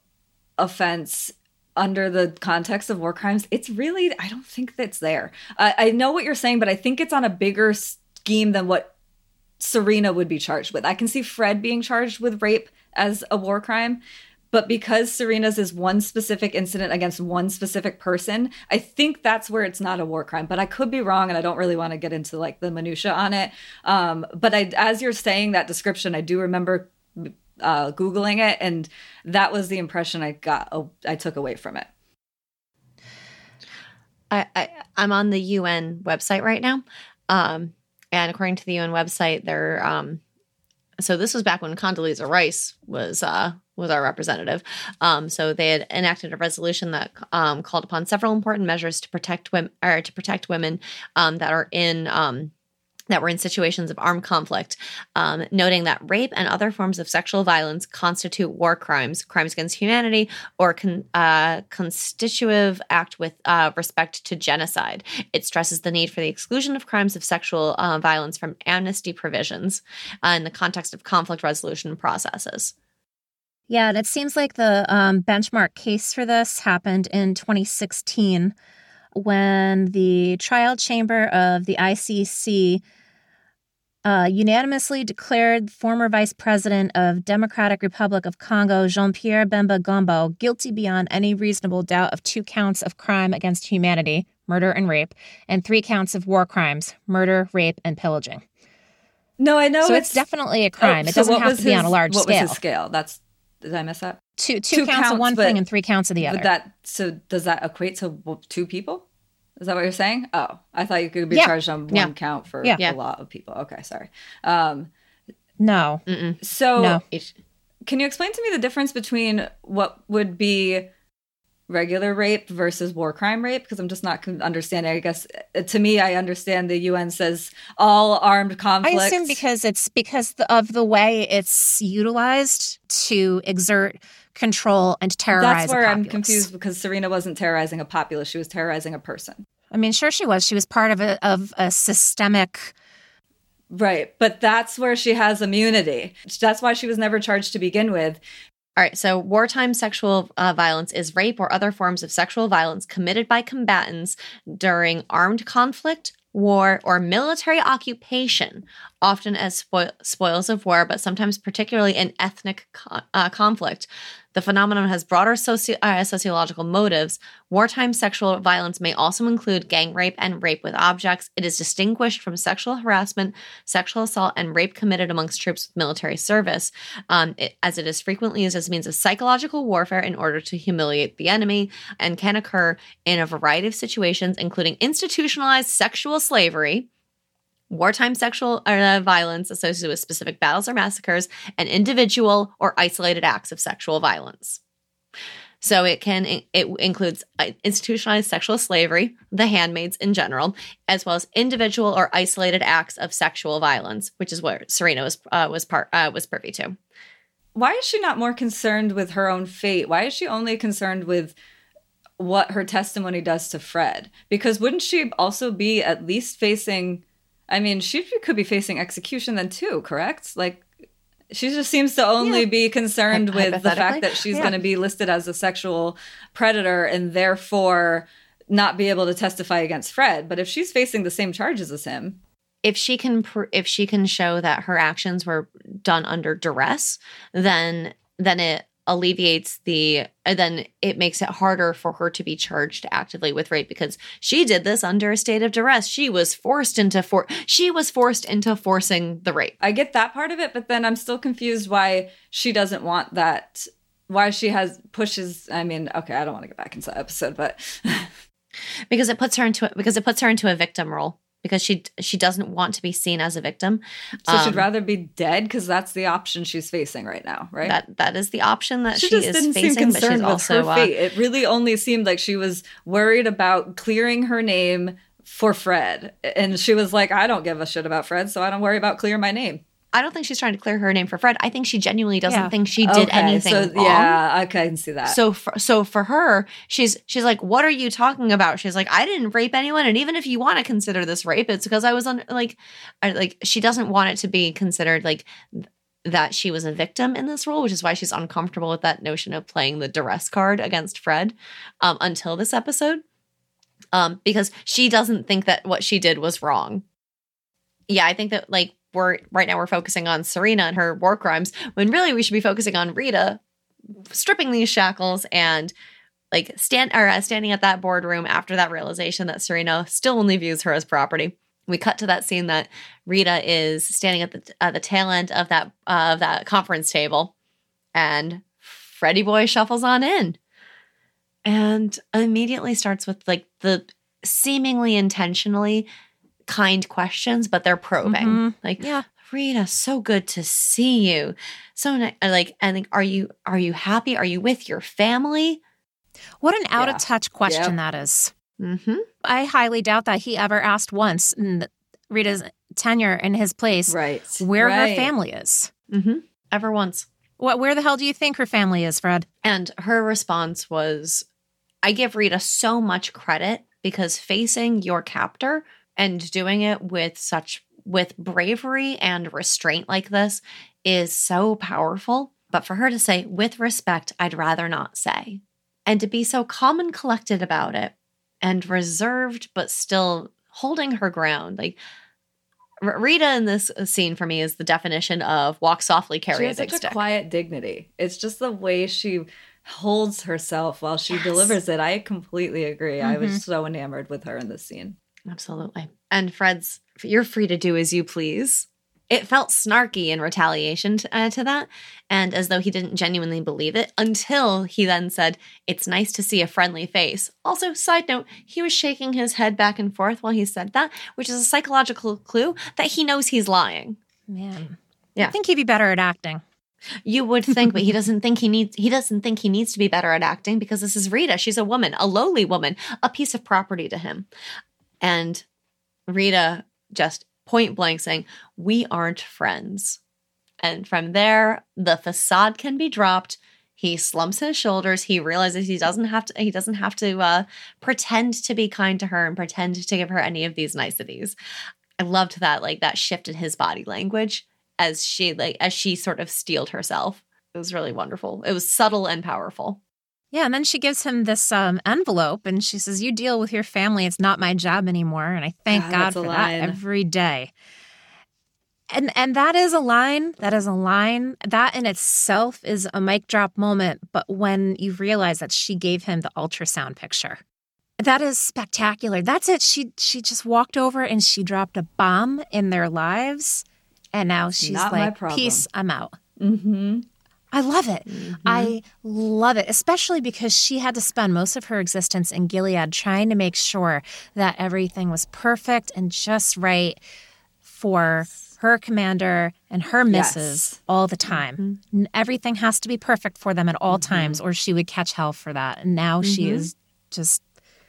Speaker 3: offense under the context of war crimes. It's really, I don't think that's there. I, I know what you're saying, but I think it's on a bigger scheme than what Serena would be charged with. I can see Fred being charged with rape as a war crime, but because Serena's is one specific incident against one specific person, I think that's where it's not a war crime. But I could be wrong, and I don't really want to get into like the minutia on it. Um, but I, as you're saying that description, I do remember uh, Googling it, and that was the impression I got. Oh, I took away from it.
Speaker 2: I, I I'm on the U N website right now, um, and according to the U N website, they're um, so this was back when Condoleezza Rice was uh, was our representative. Um, so they had enacted a resolution that um, called upon several important measures to protect women or to protect women um, that are in um, that were in situations of armed conflict, um, noting that rape and other forms of sexual violence constitute war crimes, crimes against humanity, or con, uh, constitutive act with uh, respect to genocide. It stresses the need for the exclusion of crimes of sexual uh, violence from amnesty provisions uh, in the context of conflict resolution processes.
Speaker 1: Yeah, and it seems like the um, benchmark case for this happened in twenty sixteen when the trial chamber of the I C C uh, unanimously declared former Vice President of Democratic Republic of Congo, Jean-Pierre Bemba Gombo, guilty beyond any reasonable doubt of two counts of crime against humanity, murder and rape, and three counts of war crimes, murder, rape, and pillaging.
Speaker 3: No, I know
Speaker 1: so
Speaker 3: it's,
Speaker 1: it's definitely a crime.
Speaker 3: Oh,
Speaker 1: it
Speaker 3: so
Speaker 1: doesn't have to be
Speaker 3: his,
Speaker 1: on a large
Speaker 3: what
Speaker 1: scale.
Speaker 3: What was his scale? That's did I miss that?
Speaker 1: Two, two,
Speaker 3: two
Speaker 1: counts,
Speaker 3: counts
Speaker 1: of one
Speaker 3: but,
Speaker 1: thing and three counts of the other.
Speaker 3: But that so does that equate to two people? Is that what you're saying? Oh, I thought you could be
Speaker 1: yeah.
Speaker 3: charged on one
Speaker 2: yeah.
Speaker 3: count for
Speaker 1: yeah.
Speaker 3: a lot of people. Okay, sorry. Um,
Speaker 1: no.
Speaker 2: Mm-mm.
Speaker 3: So
Speaker 1: no.
Speaker 3: Can you explain to me the difference between what would be regular rape versus war crime rape? Because I'm just not understanding. I guess to me, I understand the U N says all armed conflicts.
Speaker 1: I assume because it's because of the way it's utilized to exert control and terrorize.
Speaker 3: That's where
Speaker 1: a
Speaker 3: I'm
Speaker 1: populace.
Speaker 3: confused because Serena wasn't terrorizing a populace; she was terrorizing a person.
Speaker 1: I mean, sure she was. She was part of a of a systemic.
Speaker 3: Right, but that's where she has immunity. That's why she was never charged to begin with.
Speaker 2: All right, so wartime sexual uh, violence is rape or other forms of sexual violence committed by combatants during armed conflict, war, or military occupation, often as spo- spoils of war, but sometimes particularly in ethnic co- uh, conflict. The phenomenon has broader soci- uh, sociological motives. Wartime sexual violence may also include gang rape and rape with objects. It is distinguished from sexual harassment, sexual assault, and rape committed amongst troops with military service, um, it, as it is frequently used as a means of psychological warfare in order to humiliate the enemy, and can occur in a variety of situations, including institutionalized sexual slavery, wartime sexual uh, violence associated with specific battles or massacres, and individual or isolated acts of sexual violence. So it can it includes institutionalized sexual slavery, the handmaids in general, as well as individual or isolated acts of sexual violence, which is where Serena was uh, was part uh, was privy to.
Speaker 3: Why is she not more concerned with her own fate? Why is she only concerned with what her testimony does to Fred? Because wouldn't she also be at least facing? I mean, she could be facing execution then too, correct? Like, she just seems to only
Speaker 2: yeah.
Speaker 3: be concerned
Speaker 2: Hy-
Speaker 3: with the fact that she's yeah. going to be listed as a sexual predator and therefore not be able to testify against Fred. But if she's facing the same charges as him,
Speaker 2: if she can, pr- if she can show that her actions were done under duress, then then it alleviates the, then it makes it harder for her to be charged actively with rape because she did this under a state of duress. She was forced into for she was forced into forcing the rape.
Speaker 3: I get that part of it, but then I'm still confused why she doesn't want that. Why she has pushes. I mean, okay, I don't want to get back into that episode, but
Speaker 2: because it puts her into because it puts her into a victim role. Because she she doesn't want to be seen as a victim.
Speaker 3: So
Speaker 2: um,
Speaker 3: she'd rather be dead because that's the option she's facing right now, right?
Speaker 2: That That is the option that
Speaker 3: she,
Speaker 2: she,
Speaker 3: just
Speaker 2: is
Speaker 3: didn't
Speaker 2: facing,
Speaker 3: seem concerned
Speaker 2: but
Speaker 3: with
Speaker 2: she's also,
Speaker 3: her fate. Uh, it really only seemed like she was worried about clearing her name for Fred. And she was like, I don't give a shit about Fred, so I don't worry about clearing my name.
Speaker 2: I don't think she's trying to clear her name for Fred. I think she genuinely doesn't
Speaker 1: yeah.
Speaker 2: think she did
Speaker 3: okay,
Speaker 2: anything
Speaker 3: so,
Speaker 2: wrong.
Speaker 3: Yeah, I can see that.
Speaker 2: So for, so for her, she's she's like, what are you talking about? She's like, I didn't rape anyone, and even if you want to consider this rape, it's because I was on like, I, like she doesn't want it to be considered like that she was a victim in this role, which is why she's uncomfortable with that notion of playing the duress card against Fred um, until this episode, um, because she doesn't think that what she did was wrong. Yeah, I think that like. We're right now we're focusing on Serena and her war crimes when really we should be focusing on Rita stripping these shackles and like stand or uh, standing at that boardroom after that realization that Serena still only views her as property. We cut to that scene that Rita is standing at the uh, the tail end of that uh, of that conference table, and Freddie boy shuffles on in, and immediately starts with like the seemingly intentionally kind questions, but they're probing. Mm-hmm. Like,
Speaker 1: yeah,
Speaker 2: Rita, so good to see you. So ni- like, and like, are you are you happy? Are you with your family?
Speaker 1: What an out
Speaker 3: yeah.
Speaker 1: of touch question
Speaker 3: yep.
Speaker 1: that is.
Speaker 2: Mm-hmm.
Speaker 1: I highly doubt that he ever asked once in Rita's tenure in his place,
Speaker 3: right,
Speaker 1: where
Speaker 3: right.
Speaker 1: her family is.
Speaker 2: Mm-hmm. Ever once.
Speaker 1: What? Where the hell do you think her family is, Fred?
Speaker 2: And her response was, "I give Rita so much credit because facing your captor." And doing it with such with bravery and restraint like this is so powerful. But for her to say, with respect, I'd rather not say. And to be so calm and collected about it and reserved, but still holding her ground. Like R- Rita in this scene for me is the definition of walk softly, carry
Speaker 3: She
Speaker 2: a
Speaker 3: has
Speaker 2: big
Speaker 3: such
Speaker 2: stick.
Speaker 3: a quiet dignity. It's just the way she holds herself while she
Speaker 2: Yes.
Speaker 3: delivers it. I completely agree. I
Speaker 1: Mhm.
Speaker 3: was so enamored with her in this scene.
Speaker 2: Absolutely. And Fred's, you're free to do as you please. It felt snarky in retaliation to, uh, to that, and as though he didn't genuinely believe it until he then said, it's nice to see a friendly face. Also, side note, he was shaking his head back and forth while he said that, which is a psychological clue that he knows he's lying.
Speaker 1: Man.
Speaker 2: Yeah.
Speaker 1: I think he'd be better at acting.
Speaker 2: You would think, but he doesn't think he needs he doesn't think he needs to be better at acting because this is Rita. She's a woman, a lowly woman, a piece of property to him. And Rita just point blank saying, we aren't friends. And from there, the facade can be dropped. He slumps his shoulders. He realizes he doesn't have to he doesn't have to uh, pretend to be kind to her and pretend to give her any of these niceties. I loved that, like that shift in his body language as she like as she sort of steeled herself. It was really wonderful. It was subtle and powerful.
Speaker 1: Yeah, and then she gives him this um, envelope, and she says, you deal with your family. It's not my job anymore. And I thank
Speaker 3: God,
Speaker 1: God
Speaker 3: that's a
Speaker 1: for
Speaker 3: line.
Speaker 1: that every day. And and that is a line. That is a line. That in itself is a mic drop moment. But when you realize that she gave him the ultrasound picture, that is spectacular. That's it. She she just walked over and she dropped a bomb in their lives. And now she's
Speaker 3: Not my
Speaker 1: like,
Speaker 3: problem.
Speaker 1: peace, I'm out.
Speaker 3: Mm-hmm.
Speaker 1: I love it.
Speaker 2: Mm-hmm.
Speaker 1: I love it, especially because she had to spend most of her existence in Gilead trying to make sure that everything was perfect and just right for her commander and her missus
Speaker 3: Yes.
Speaker 1: all the time.
Speaker 2: Mm-hmm.
Speaker 1: N- Everything has to be perfect for them at all times, or she would catch hell for that. And now she
Speaker 2: Mm-hmm.
Speaker 1: is just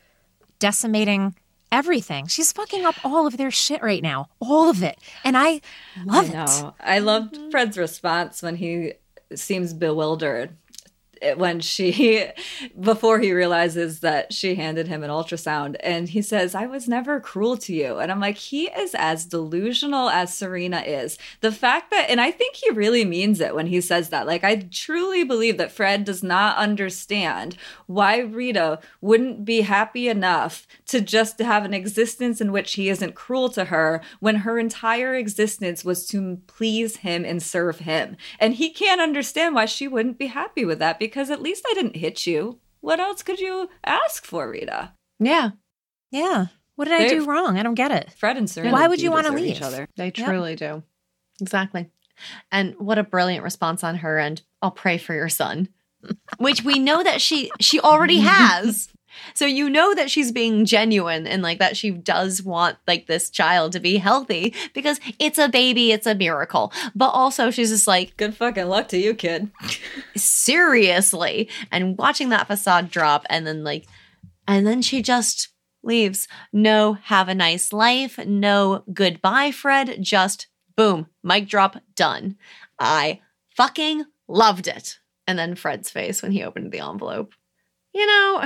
Speaker 1: decimating everything. She's fucking up all of their shit right now. All of it. And I love
Speaker 3: I
Speaker 1: it.
Speaker 3: know. I loved Fred's response when he seems bewildered. It- When she, before he realizes that she handed him an ultrasound, and he says, I was never cruel to you. And I'm like, he is as delusional as Serena is. The fact that, and I think he really means it when he says that. Like, I truly believe that Fred does not understand why Rita wouldn't be happy enough to just have an existence in which he isn't cruel to her when her entire existence was to please him and serve him. And he can't understand why she wouldn't be happy with that, because at least I didn't hit you. What else could you ask for, Rita?
Speaker 2: Yeah,
Speaker 1: Yeah. What did I
Speaker 3: They-
Speaker 1: do wrong? I don't get it.
Speaker 3: Fred and Serena.
Speaker 1: Why would
Speaker 3: do
Speaker 1: you wanna
Speaker 3: deserve
Speaker 1: leave?
Speaker 3: each other?
Speaker 2: they truly do. Exactly. And what a brilliant response on her end. I'll pray for your son, which we know that she she already has. So you know that she's being genuine and like that she does want like this child to be healthy because it's a baby, it's a miracle. But also she's just like,
Speaker 3: Good fucking luck to you, kid.
Speaker 2: seriously. And watching that facade drop and then like, and then she just leaves. No, have a nice life. No, goodbye, Fred. Just boom, mic drop, done. I fucking loved it. And then Fred's face when he opened the envelope. You know,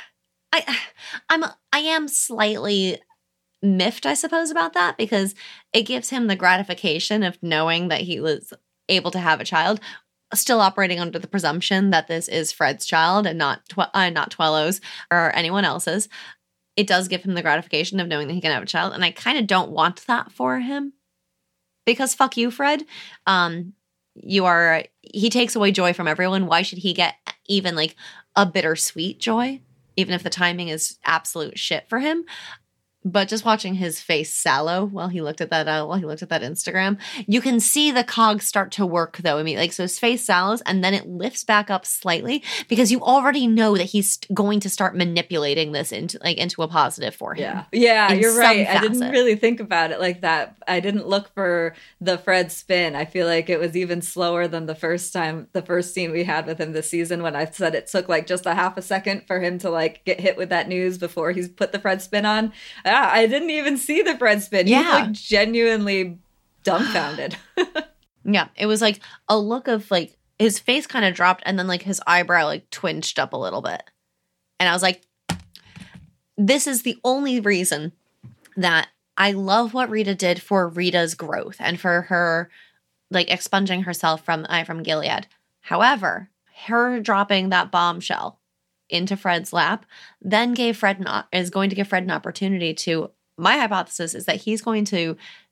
Speaker 2: I, I'm, I am slightly miffed, I suppose, about that because it gives him the gratification of knowing that he was able to have a child, still operating under the presumption that this is Fred's child and not Twe- uh, not Twello's or anyone else's. It does give him the gratification of knowing that he can have a child, and I kind of don't want that for him because fuck you, Fred. Um, you are he takes away joy from everyone. Why should he get even like a bittersweet joy, even if the timing is absolute shit for him? But just watching his face sallow while he looked at that, uh, while he looked at that Instagram, you can see the cogs start to work though. I mean, like, so his face sallows and then it lifts back up slightly because you already know that he's going to start manipulating this into like into a positive for him.
Speaker 3: Yeah. Yeah,
Speaker 2: in
Speaker 3: you're
Speaker 2: some
Speaker 3: right. I didn't
Speaker 2: facet.
Speaker 3: really think about it like that. I didn't look for the Fred spin. I feel like it was even slower than the first time, the first scene we had with him this season when I said it took like just a half a second for him to like get hit with that news before he's put the Fred spin on. Yeah, I didn't even see the Fred spin. He was
Speaker 2: Yeah.
Speaker 3: like genuinely dumbfounded.
Speaker 2: Yeah, it was like a look of like his face kind of dropped and then like his eyebrow like twinged up a little bit. And I was like, this is the only reason that I love what Rita did for Rita's growth and for her like expunging herself from uh, from Gilead. However, her dropping that bombshell into Fred's lap then gave Fred an, is going to give Fred an opportunity to, my hypothesis is that he's going to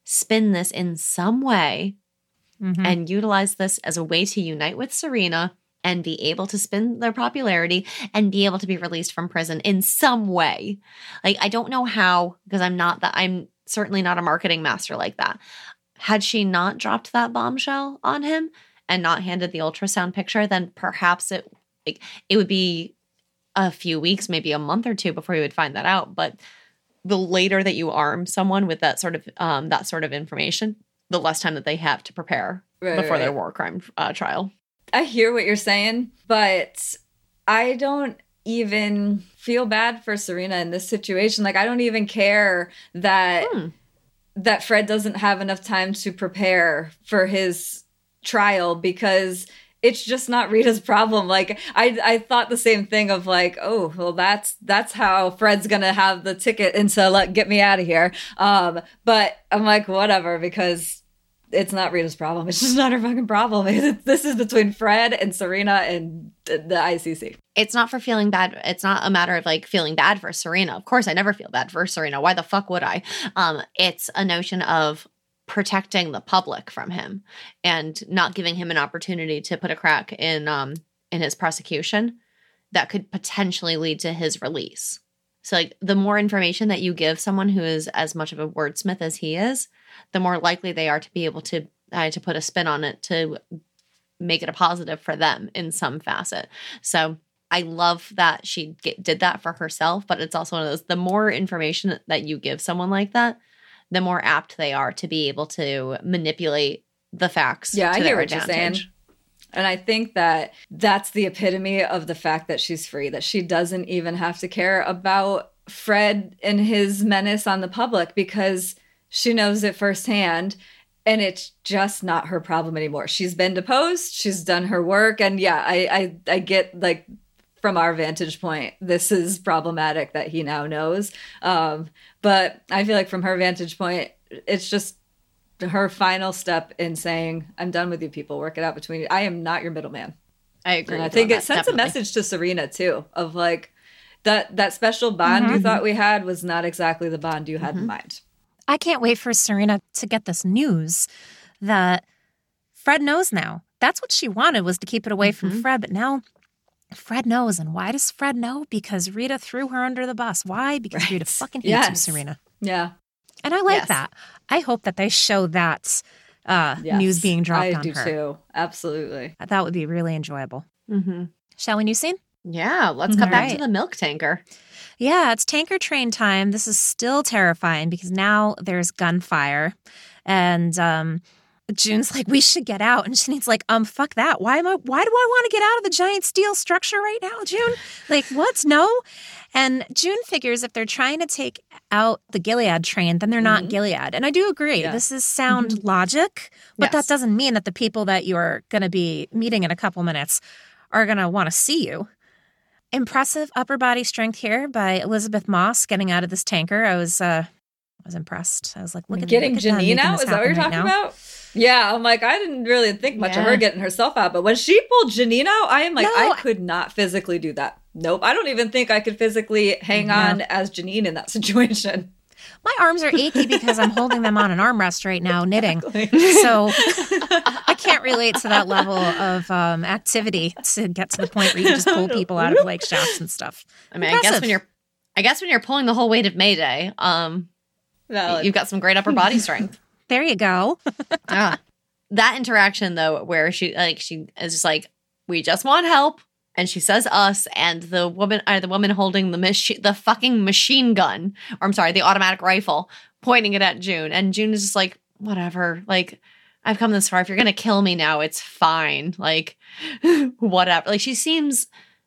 Speaker 2: spin this in some way
Speaker 1: Mhm.
Speaker 2: and utilize this as a way to unite with Serena and be able to spin their popularity and be able to be released from prison in some way. Like, I don't know how, because I'm not that, I'm certainly not a marketing master like that. Had she not dropped that bombshell on him and not handed the ultrasound picture, then perhaps it, it, it would be a few weeks, maybe a month or two before you would find that out. But the later that you arm someone with that sort of, um, that sort of information, the less time that they have to prepare
Speaker 3: Right,
Speaker 2: before
Speaker 3: right.
Speaker 2: their war crime uh, trial.
Speaker 3: I hear what you're saying, but I don't even feel bad for Serena in this situation. Like, I don't even care that
Speaker 2: Hmm.
Speaker 3: that Fred doesn't have enough time to prepare for his trial, because it's just not Rita's problem. Like, I I thought the same thing of like, oh, well, that's that's how Fred's gonna have the ticket into like get me out of here. Um, but I'm like, whatever, because it's not Rita's problem. It's just not her fucking problem. This is between Fred and Serena and the I C C.
Speaker 2: It's not for feeling bad. It's not a matter of like feeling bad for Serena. Of course, I never feel bad for Serena. Why the fuck would I? Um, it's a notion of protecting the public from him and not giving him an opportunity to put a crack in um in his prosecution that could potentially lead to his release. So like the more information that you give someone who is as much of a wordsmith as he is, the more likely they are to be able to uh, to put a spin on it to make it a positive for them in some facet. So I love that she get, did that for herself, but it's also one of those, the more information that you give someone like that, the more apt they are to be able to manipulate the facts.
Speaker 3: Yeah,
Speaker 2: to
Speaker 3: I hear
Speaker 2: their
Speaker 3: what you're
Speaker 2: advantage.
Speaker 3: saying. And I think that that's the epitome of the fact that she's free, that she doesn't even have to care about Fred and his menace on the public, because she knows it firsthand and it's just not her problem anymore. She's been deposed, she's done her work. And yeah, I, I, I get like from our vantage point, this is problematic that he now knows. Um, but I feel like from her vantage point, it's just her final step in saying, I'm done with you people, work it out between you. I am not your middleman.
Speaker 2: I agree.
Speaker 3: And I
Speaker 2: with you
Speaker 3: think
Speaker 2: on
Speaker 3: it
Speaker 2: that,
Speaker 3: sends
Speaker 2: definitely.
Speaker 3: a message to Serena too, of like that that special bond you thought we had was not exactly the bond you had in mind.
Speaker 1: I can't wait for Serena to get this news that Fred knows now. That's what she wanted, was to keep it away from Fred. But now Fred knows. And why does Fred know? Because Rita threw her under the bus. Why? Because Rita fucking hates you,
Speaker 3: Yes.
Speaker 1: Serena.
Speaker 3: Yeah.
Speaker 1: And I like
Speaker 2: Yes.
Speaker 1: that. I hope that they show that uh,
Speaker 3: Yes.
Speaker 1: news being dropped
Speaker 3: I
Speaker 1: on
Speaker 3: do
Speaker 1: her.
Speaker 3: too. Absolutely.
Speaker 1: That would be really enjoyable.
Speaker 2: Mm-hmm.
Speaker 1: Shall we, new scene?
Speaker 2: Yeah, let's come
Speaker 1: All
Speaker 2: back
Speaker 1: right.
Speaker 2: to the milk tanker.
Speaker 1: Yeah, it's tanker train time. This is still terrifying because now there's gunfire. And um, June's like, we should get out. And Janine's like, um, fuck that. Why am I, why do I want to get out of the giant steel structure right now, June? Like, what? No? And June figures if they're trying to take out the Gilead train, then they're not Gilead. And I do agree.
Speaker 3: Yeah.
Speaker 1: This is sound logic, but
Speaker 2: Yes.
Speaker 1: that doesn't mean that the people that you're going to be meeting in a couple minutes are going to want to see you. Impressive upper body strength here by Elizabeth Moss getting out of this tanker. I was uh, I was impressed. I was like, look at
Speaker 3: Getting
Speaker 1: look at them
Speaker 3: Janine
Speaker 1: making
Speaker 3: out?
Speaker 1: this
Speaker 3: Is that what you're
Speaker 1: happen
Speaker 3: talking
Speaker 1: right now.
Speaker 3: about? Yeah, I'm like, I didn't really think much of
Speaker 2: Yeah.
Speaker 3: her getting herself out. But when she pulled Janine out, I am like,
Speaker 1: No,
Speaker 3: I
Speaker 1: I-
Speaker 3: could not physically do that. Nope. I don't even think I could physically hang
Speaker 1: No.
Speaker 3: on as Janine in that situation.
Speaker 1: My arms are achy because I'm holding them on an armrest right now, knitting. So I can't relate to that level of um, activity to get to the point where you can just pull people out of like shafts and stuff.
Speaker 2: I mean, I guess
Speaker 1: Impressive.
Speaker 2: when you're, I guess when you're pulling the whole weight of Mayday, um,
Speaker 3: Valid.
Speaker 2: you've got some great upper body strength.
Speaker 1: There you go.
Speaker 2: Ah. That interaction though, where she like she is just like, we just want help, and she says us, and the woman, uh, the woman holding the machine, the fucking machine gun, or I'm sorry, the automatic rifle, pointing it at June, and June is just like, whatever, like, I've come this far. If you're gonna kill me now, it's fine. Like, whatever. Like, she seems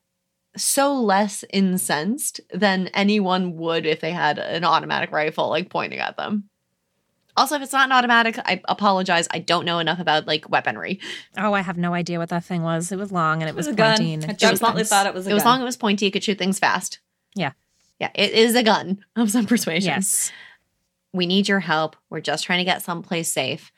Speaker 2: so less incensed than anyone would if they had an automatic rifle like pointing at them. Also, if it's not an automatic, I apologize. I don't know enough about like weaponry.
Speaker 1: Oh, I have no idea what that thing was. It was long and it,
Speaker 3: It was
Speaker 1: was
Speaker 3: a gun.
Speaker 1: pointy. And
Speaker 3: I
Speaker 1: it
Speaker 3: just
Speaker 1: shot
Speaker 3: bluntly
Speaker 1: things.
Speaker 3: thought it was a
Speaker 2: It was
Speaker 3: gun.
Speaker 2: long, it was pointy, it could shoot things fast.
Speaker 1: Yeah.
Speaker 2: Yeah, it is a gun of some persuasion.
Speaker 1: Yes.
Speaker 2: We need your help. We're just trying to get someplace safe.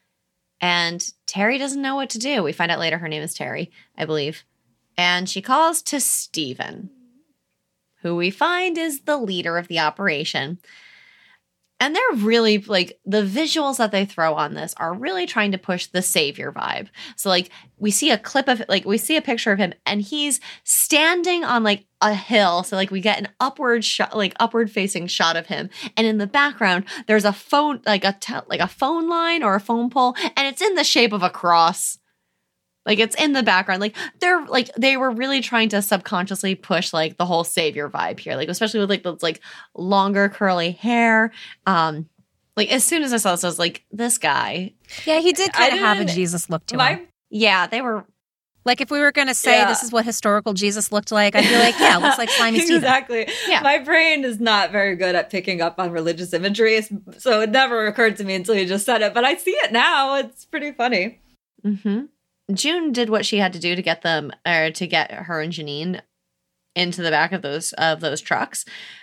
Speaker 2: And Terry doesn't know what to do. We find out later her name is Terry, I believe. And she calls to Stephen, who we find is the leader of the operation. And they're really, like, the visuals that they throw on this are really trying to push the savior vibe. So, like, we see a clip of, like, we see a picture of him, and he's standing on, like, a hill. So, like, we get an upward shot, like, upward-facing shot of him. And in the background, there's a phone, like, a te- like a phone line or a phone pole, and it's in the shape of a cross. Like, it's in the background. Like, they're, like, they were really trying to subconsciously push, like, the whole savior vibe here. Like, especially with, like, those, like, longer curly hair. Um, like, as soon as I saw this, I was like, this guy.
Speaker 1: Yeah, he did kind
Speaker 3: I
Speaker 1: of have a
Speaker 3: didn't-
Speaker 1: Jesus look to
Speaker 3: My
Speaker 1: him.
Speaker 2: Yeah, they were.
Speaker 1: Like, if we were going to say
Speaker 3: Yeah.
Speaker 1: this is what historical Jesus looked like, I'd be like, yeah, looks like slimy Stephen.
Speaker 3: Exactly.
Speaker 2: Yeah.
Speaker 3: My brain is not very good at picking up on religious imagery, so it never occurred to me until you just said it. But I see it now. It's pretty funny.
Speaker 2: Mm-hmm. June did what she had to do to get them, or to get her and Janine into the back of those of those trucks.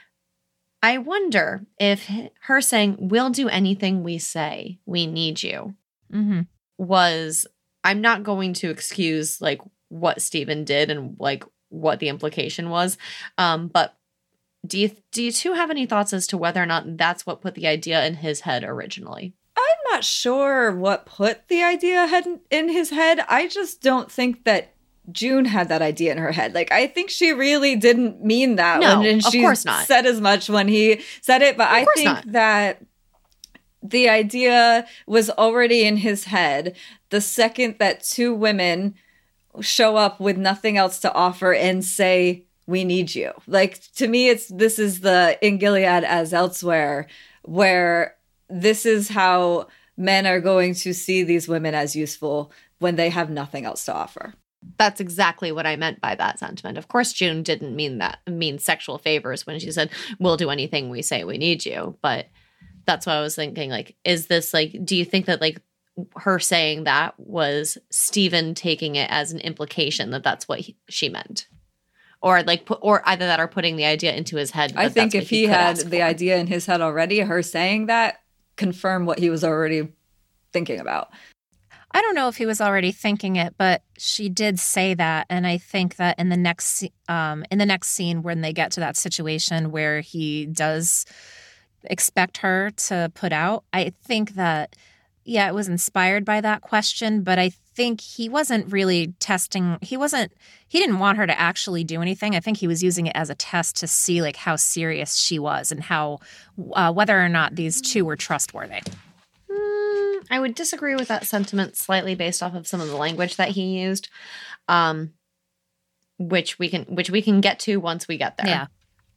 Speaker 2: I wonder if her saying, "We'll do anything we say. We need you,"
Speaker 1: Mm-hmm.
Speaker 2: was, I'm not going to excuse, like, what Stephen did and, like, what the implication was. Um, but do you do you two have any thoughts as to whether or not that's what put the idea in his head originally?
Speaker 3: I'm not sure what put the idea head in his head. I just don't think that June had that idea in her head. Like, I think she really didn't mean that.
Speaker 2: No,
Speaker 3: when, and
Speaker 2: of
Speaker 3: she
Speaker 2: course not.
Speaker 3: said as much when he said it. But
Speaker 2: Of
Speaker 3: I
Speaker 2: course
Speaker 3: think
Speaker 2: not.
Speaker 3: that the idea was already in his head the second that two women show up with nothing else to offer and say, "We need you." Like, to me, it's this is the in Gilead as elsewhere, where this is how men are going to see these women as useful when they have nothing else to offer.
Speaker 2: That's exactly what I meant by that sentiment. Of course, June didn't mean that, mean sexual favors when she said, "We'll do anything we say, we need you." But that's what I was thinking. Like, is this, like, do you think that, like, her saying that was Stephen taking it as an implication that that's what he, she meant? Or, like, put, or either that or putting the idea into his head.
Speaker 3: I
Speaker 2: that
Speaker 3: think
Speaker 2: that's what
Speaker 3: if he,
Speaker 2: could
Speaker 3: had
Speaker 2: ask
Speaker 3: the
Speaker 2: for.
Speaker 3: idea in his head already, her saying that confirmed what he was already thinking about.
Speaker 1: I don't know if he was already thinking it, but she did say that, and I think that in the next se- um, in the next scene, when they get to that situation where he does expect her to put out, I think that, yeah, it was inspired by that question, but I think he wasn't really testing. He wasn't. He didn't want her to actually do anything. I think he was using it as a test to see, like, how serious she was and how uh, whether or not these two were trustworthy.
Speaker 2: Mm, I would disagree with that sentiment slightly based off of some of the language that he used, um, which we can which we can get to once we get there.
Speaker 1: Yeah.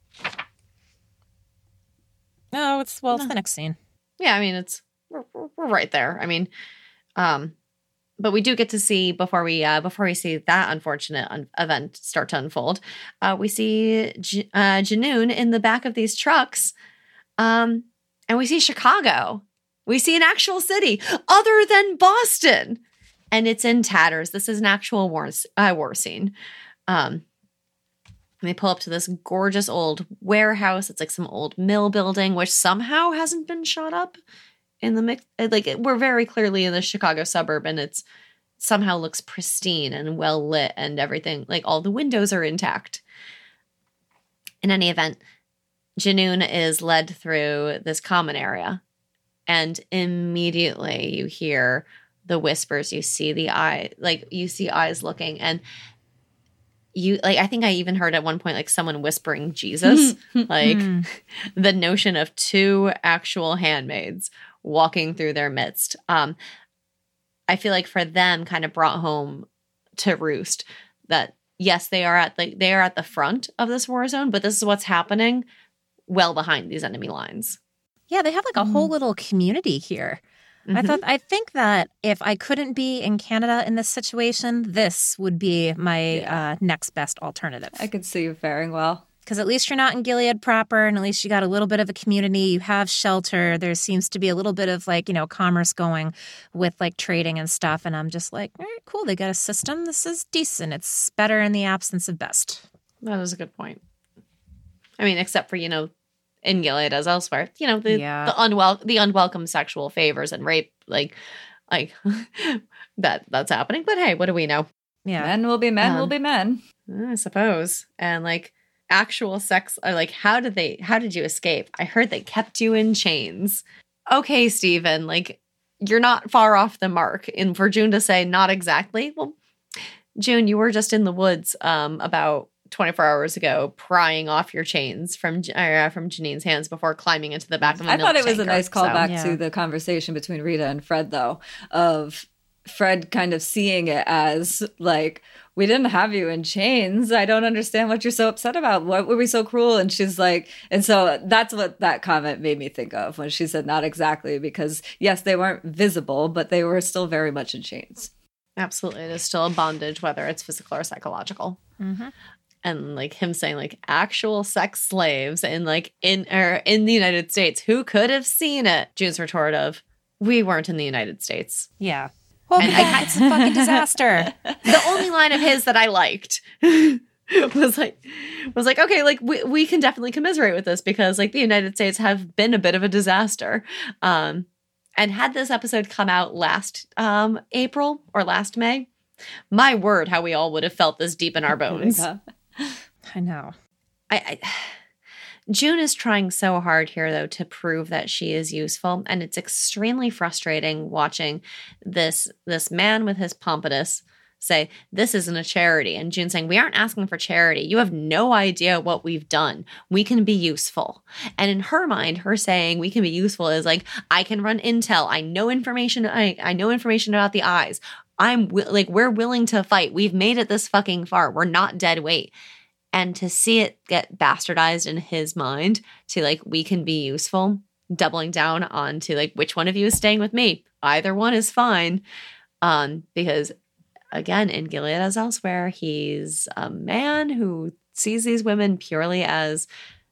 Speaker 1: No, it's well, it's the next scene.
Speaker 2: Yeah, I mean, it's we're, we're right there. I mean, um, but we do get to see before we uh, before we see that unfortunate un- event start to unfold. Uh, we see J- uh, Janoon in the back of these trucks, um, and we see Chicago. We see an actual city other than Boston, and it's in tatters. This is an actual war uh, war scene. Um, and they pull up to this gorgeous old warehouse. It's like some old mill building, which somehow hasn't been shot up in the mix. Like, we're very clearly in the Chicago suburb, and it's somehow looks pristine and well lit and everything. Like, all the windows are intact. In any event, Janoon is led through this common area, and immediately you hear the whispers. You see the eye, like you see eyes looking, and you like, I think I even heard at one point, like, someone whispering Jesus, like
Speaker 1: Mm.
Speaker 2: the notion of two actual handmaids walking through their midst. Um, I feel like for them kind of brought home to roost that, yes, they are at the, they are at the front of this war zone, but this is what's happening well behind these enemy lines.
Speaker 1: Yeah, they have like a whole little community here. I
Speaker 2: Mhm.
Speaker 1: thought I think that if I couldn't be in Canada in this situation, this would be my
Speaker 3: Yeah.
Speaker 1: uh, next best alternative.
Speaker 3: I could see you faring well.
Speaker 1: Because at least you're not in Gilead proper, and at least you got a little bit of a community. You have shelter. There seems to be a little bit of, like, you know, commerce going with, like, trading and stuff. And I'm just like, all right, cool. They got a system. This is decent. It's better in the absence of best.
Speaker 2: That is a good point. I mean, except for, you know, in Gilead as elsewhere, you know, the
Speaker 1: Yeah.
Speaker 2: the unwel the unwelcome sexual favors and rape, like, like that that's happening. But hey, what do we know?
Speaker 1: Yeah.
Speaker 3: Men will be men will
Speaker 2: Um,
Speaker 3: be men.
Speaker 2: I suppose. And like, actual sex, or like, how did they, how did you escape? I heard they kept you in chains. Okay, Stephen, like, you're not far off the mark. And for June to say, not exactly, well, June, you were just in the woods um, about twenty-four hours ago, prying off your chains from uh, from Janine's hands before climbing into the back of a
Speaker 3: I
Speaker 2: milk
Speaker 3: thought it was
Speaker 2: tanker.
Speaker 3: a nice callback
Speaker 1: So, yeah.
Speaker 3: to the conversation between Rita and Fred, though, of Fred kind of seeing it as like, we didn't have you in chains. I don't understand what you're so upset about. What were we so cruel? And she's like, and so that's what that comment made me think of when she said not exactly, because yes, they weren't visible, but they were still very much in chains.
Speaker 2: Absolutely. It is still a bondage, whether it's physical or psychological.
Speaker 1: Mm-hmm.
Speaker 2: And like him saying like actual sex slaves in like in or in the United States, who could have seen it? June's retort of, we weren't in the United States.
Speaker 1: Yeah. Well,
Speaker 2: And
Speaker 1: yeah,
Speaker 2: I-
Speaker 1: it's a fucking disaster.
Speaker 2: The only line of his that I liked was like was like, okay, like we, we can definitely commiserate with this because like the United States have been a bit of a disaster. Um and had this episode come out last um April or last May, my word, how we all would have felt this deep in our bones.
Speaker 3: Yeah.
Speaker 1: I know.
Speaker 2: I, I June is trying so hard here, though, to prove that she is useful, and it's extremely frustrating watching this this man with his pompatus say, this isn't a charity, and June saying, we aren't asking for charity. You have no idea what we've done. We can be useful. And in her mind, her saying we can be useful is like, I can run intel. I know information. I, I know information about the eyes. I'm wi- like, we're willing to fight. We've made it this fucking far. We're not dead weight. And to see it get bastardized in his mind to like, we can be useful, doubling down on to like, which one of you is staying with me? Either one is fine. Um, because again, in Gilead as elsewhere, he's a man who sees these women purely as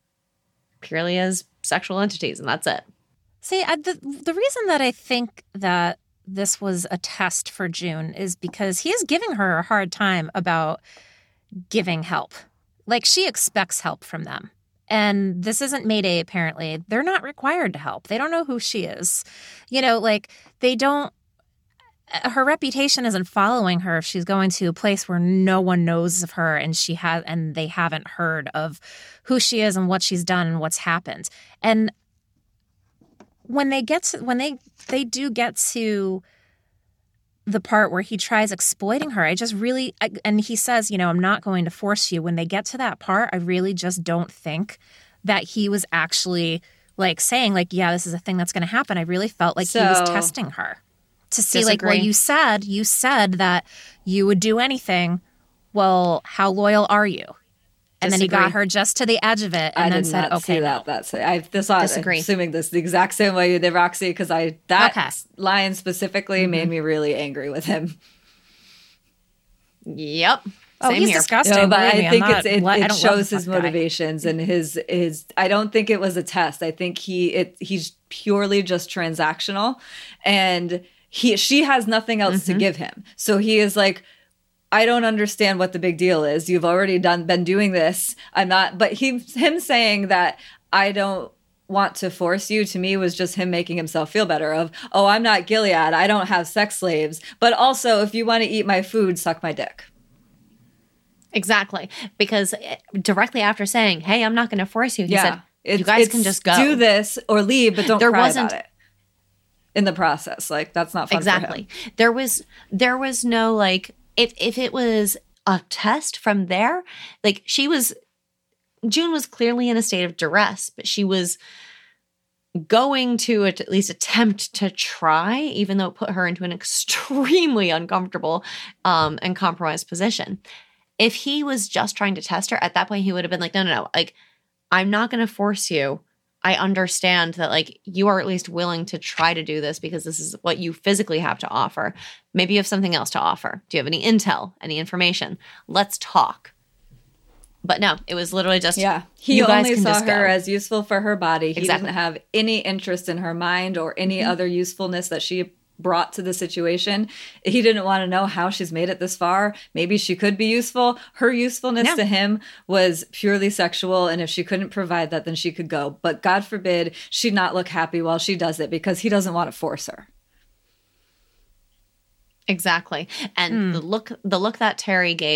Speaker 2: purely as sexual entities, and that's it.
Speaker 1: See, I, the the reason that I think that this was a test for June is because he is giving her a hard time about giving help. Like, she expects help from them. And this isn't Mayday, apparently. They're not required to help. They don't know who she is. You know, like, they don't, her reputation isn't following her if she's going to a place where no one knows of her and she has, and they haven't heard of who she is and what she's done and what's happened. And when they get to, when they, they do get to the part where he tries exploiting her, I just really, I, and he says, you know, I'm not going to force you. When they get to that part, I really just don't think that he was actually like saying like, yeah, this is a thing that's going to happen. I really felt like
Speaker 3: So,
Speaker 1: he was testing her to see like, well,
Speaker 2: disagree.
Speaker 1: you said, you said that you would do anything. Well, how loyal are you? And then he got
Speaker 2: Disagree.
Speaker 1: her just to the edge of it and
Speaker 3: I
Speaker 1: then
Speaker 3: did
Speaker 1: said,
Speaker 3: not
Speaker 1: okay,
Speaker 3: see that.
Speaker 1: no.
Speaker 3: That's I this I'm
Speaker 2: Disagree.
Speaker 3: assuming this the exact same way you did, Roxy, because I that
Speaker 1: Okay.
Speaker 3: line specifically
Speaker 1: Mm-hmm.
Speaker 3: made me really angry with him.
Speaker 2: Yep.
Speaker 1: Oh,
Speaker 2: Same
Speaker 1: he's
Speaker 2: here.
Speaker 1: disgusting.
Speaker 3: No, but
Speaker 1: Believe
Speaker 3: I
Speaker 1: me, I'm
Speaker 3: think
Speaker 1: not-
Speaker 3: it's it,
Speaker 1: what- I
Speaker 3: it
Speaker 1: don't love
Speaker 3: shows
Speaker 1: the
Speaker 3: his
Speaker 1: fuck guy.
Speaker 3: motivations and his his. I don't think it was a test. I think he it he's purely just transactional, and he she has nothing else
Speaker 1: Mm-hmm.
Speaker 3: to give him. So he is like, I don't understand what the big deal is. You've already done been doing this. I'm not. But he him saying that I don't want to force you, to me was just him making himself feel better of, oh, I'm not Gilead. I don't have sex slaves. But also, if you want to eat my food, suck my dick.
Speaker 2: Exactly. Because directly after saying, hey, I'm not going to force you, he said, you
Speaker 3: It's-
Speaker 2: guys
Speaker 3: it's
Speaker 2: can just go.
Speaker 3: do this or leave, but don't
Speaker 2: There
Speaker 3: cry
Speaker 2: wasn't-
Speaker 3: about it in the process. Like, that's not fun
Speaker 2: Exactly.
Speaker 3: for him.
Speaker 2: There was there was no like if if it was a test from there, like she was June was clearly in a state of duress, but she was going to at least attempt to try, even though it put her into an extremely uncomfortable um, and compromised position. If he was just trying to test her, at that point he would have been like, no, no, no, like, I'm not going to force you. I understand that, like, you are at least willing to try to do this because this is what you physically have to offer. Maybe you have something else to offer. Do you have any intel, any information? Let's talk. But no, it was literally just,
Speaker 3: Yeah. He
Speaker 2: you guys
Speaker 3: only
Speaker 2: can
Speaker 3: saw
Speaker 2: just
Speaker 3: her
Speaker 2: go.
Speaker 3: as useful for her body. He
Speaker 2: Exactly.
Speaker 3: didn't have any interest in her mind or any
Speaker 2: Mm-hmm.
Speaker 3: other usefulness that she brought to the situation. He didn't want to know how she's made it this far. Maybe she could be useful. Her usefulness
Speaker 2: No.
Speaker 3: to him was purely sexual, and if she couldn't provide that, then she could go. But God forbid she not look happy while she does it, because he doesn't want to force her.
Speaker 2: Exactly. And the look the look that Terry gave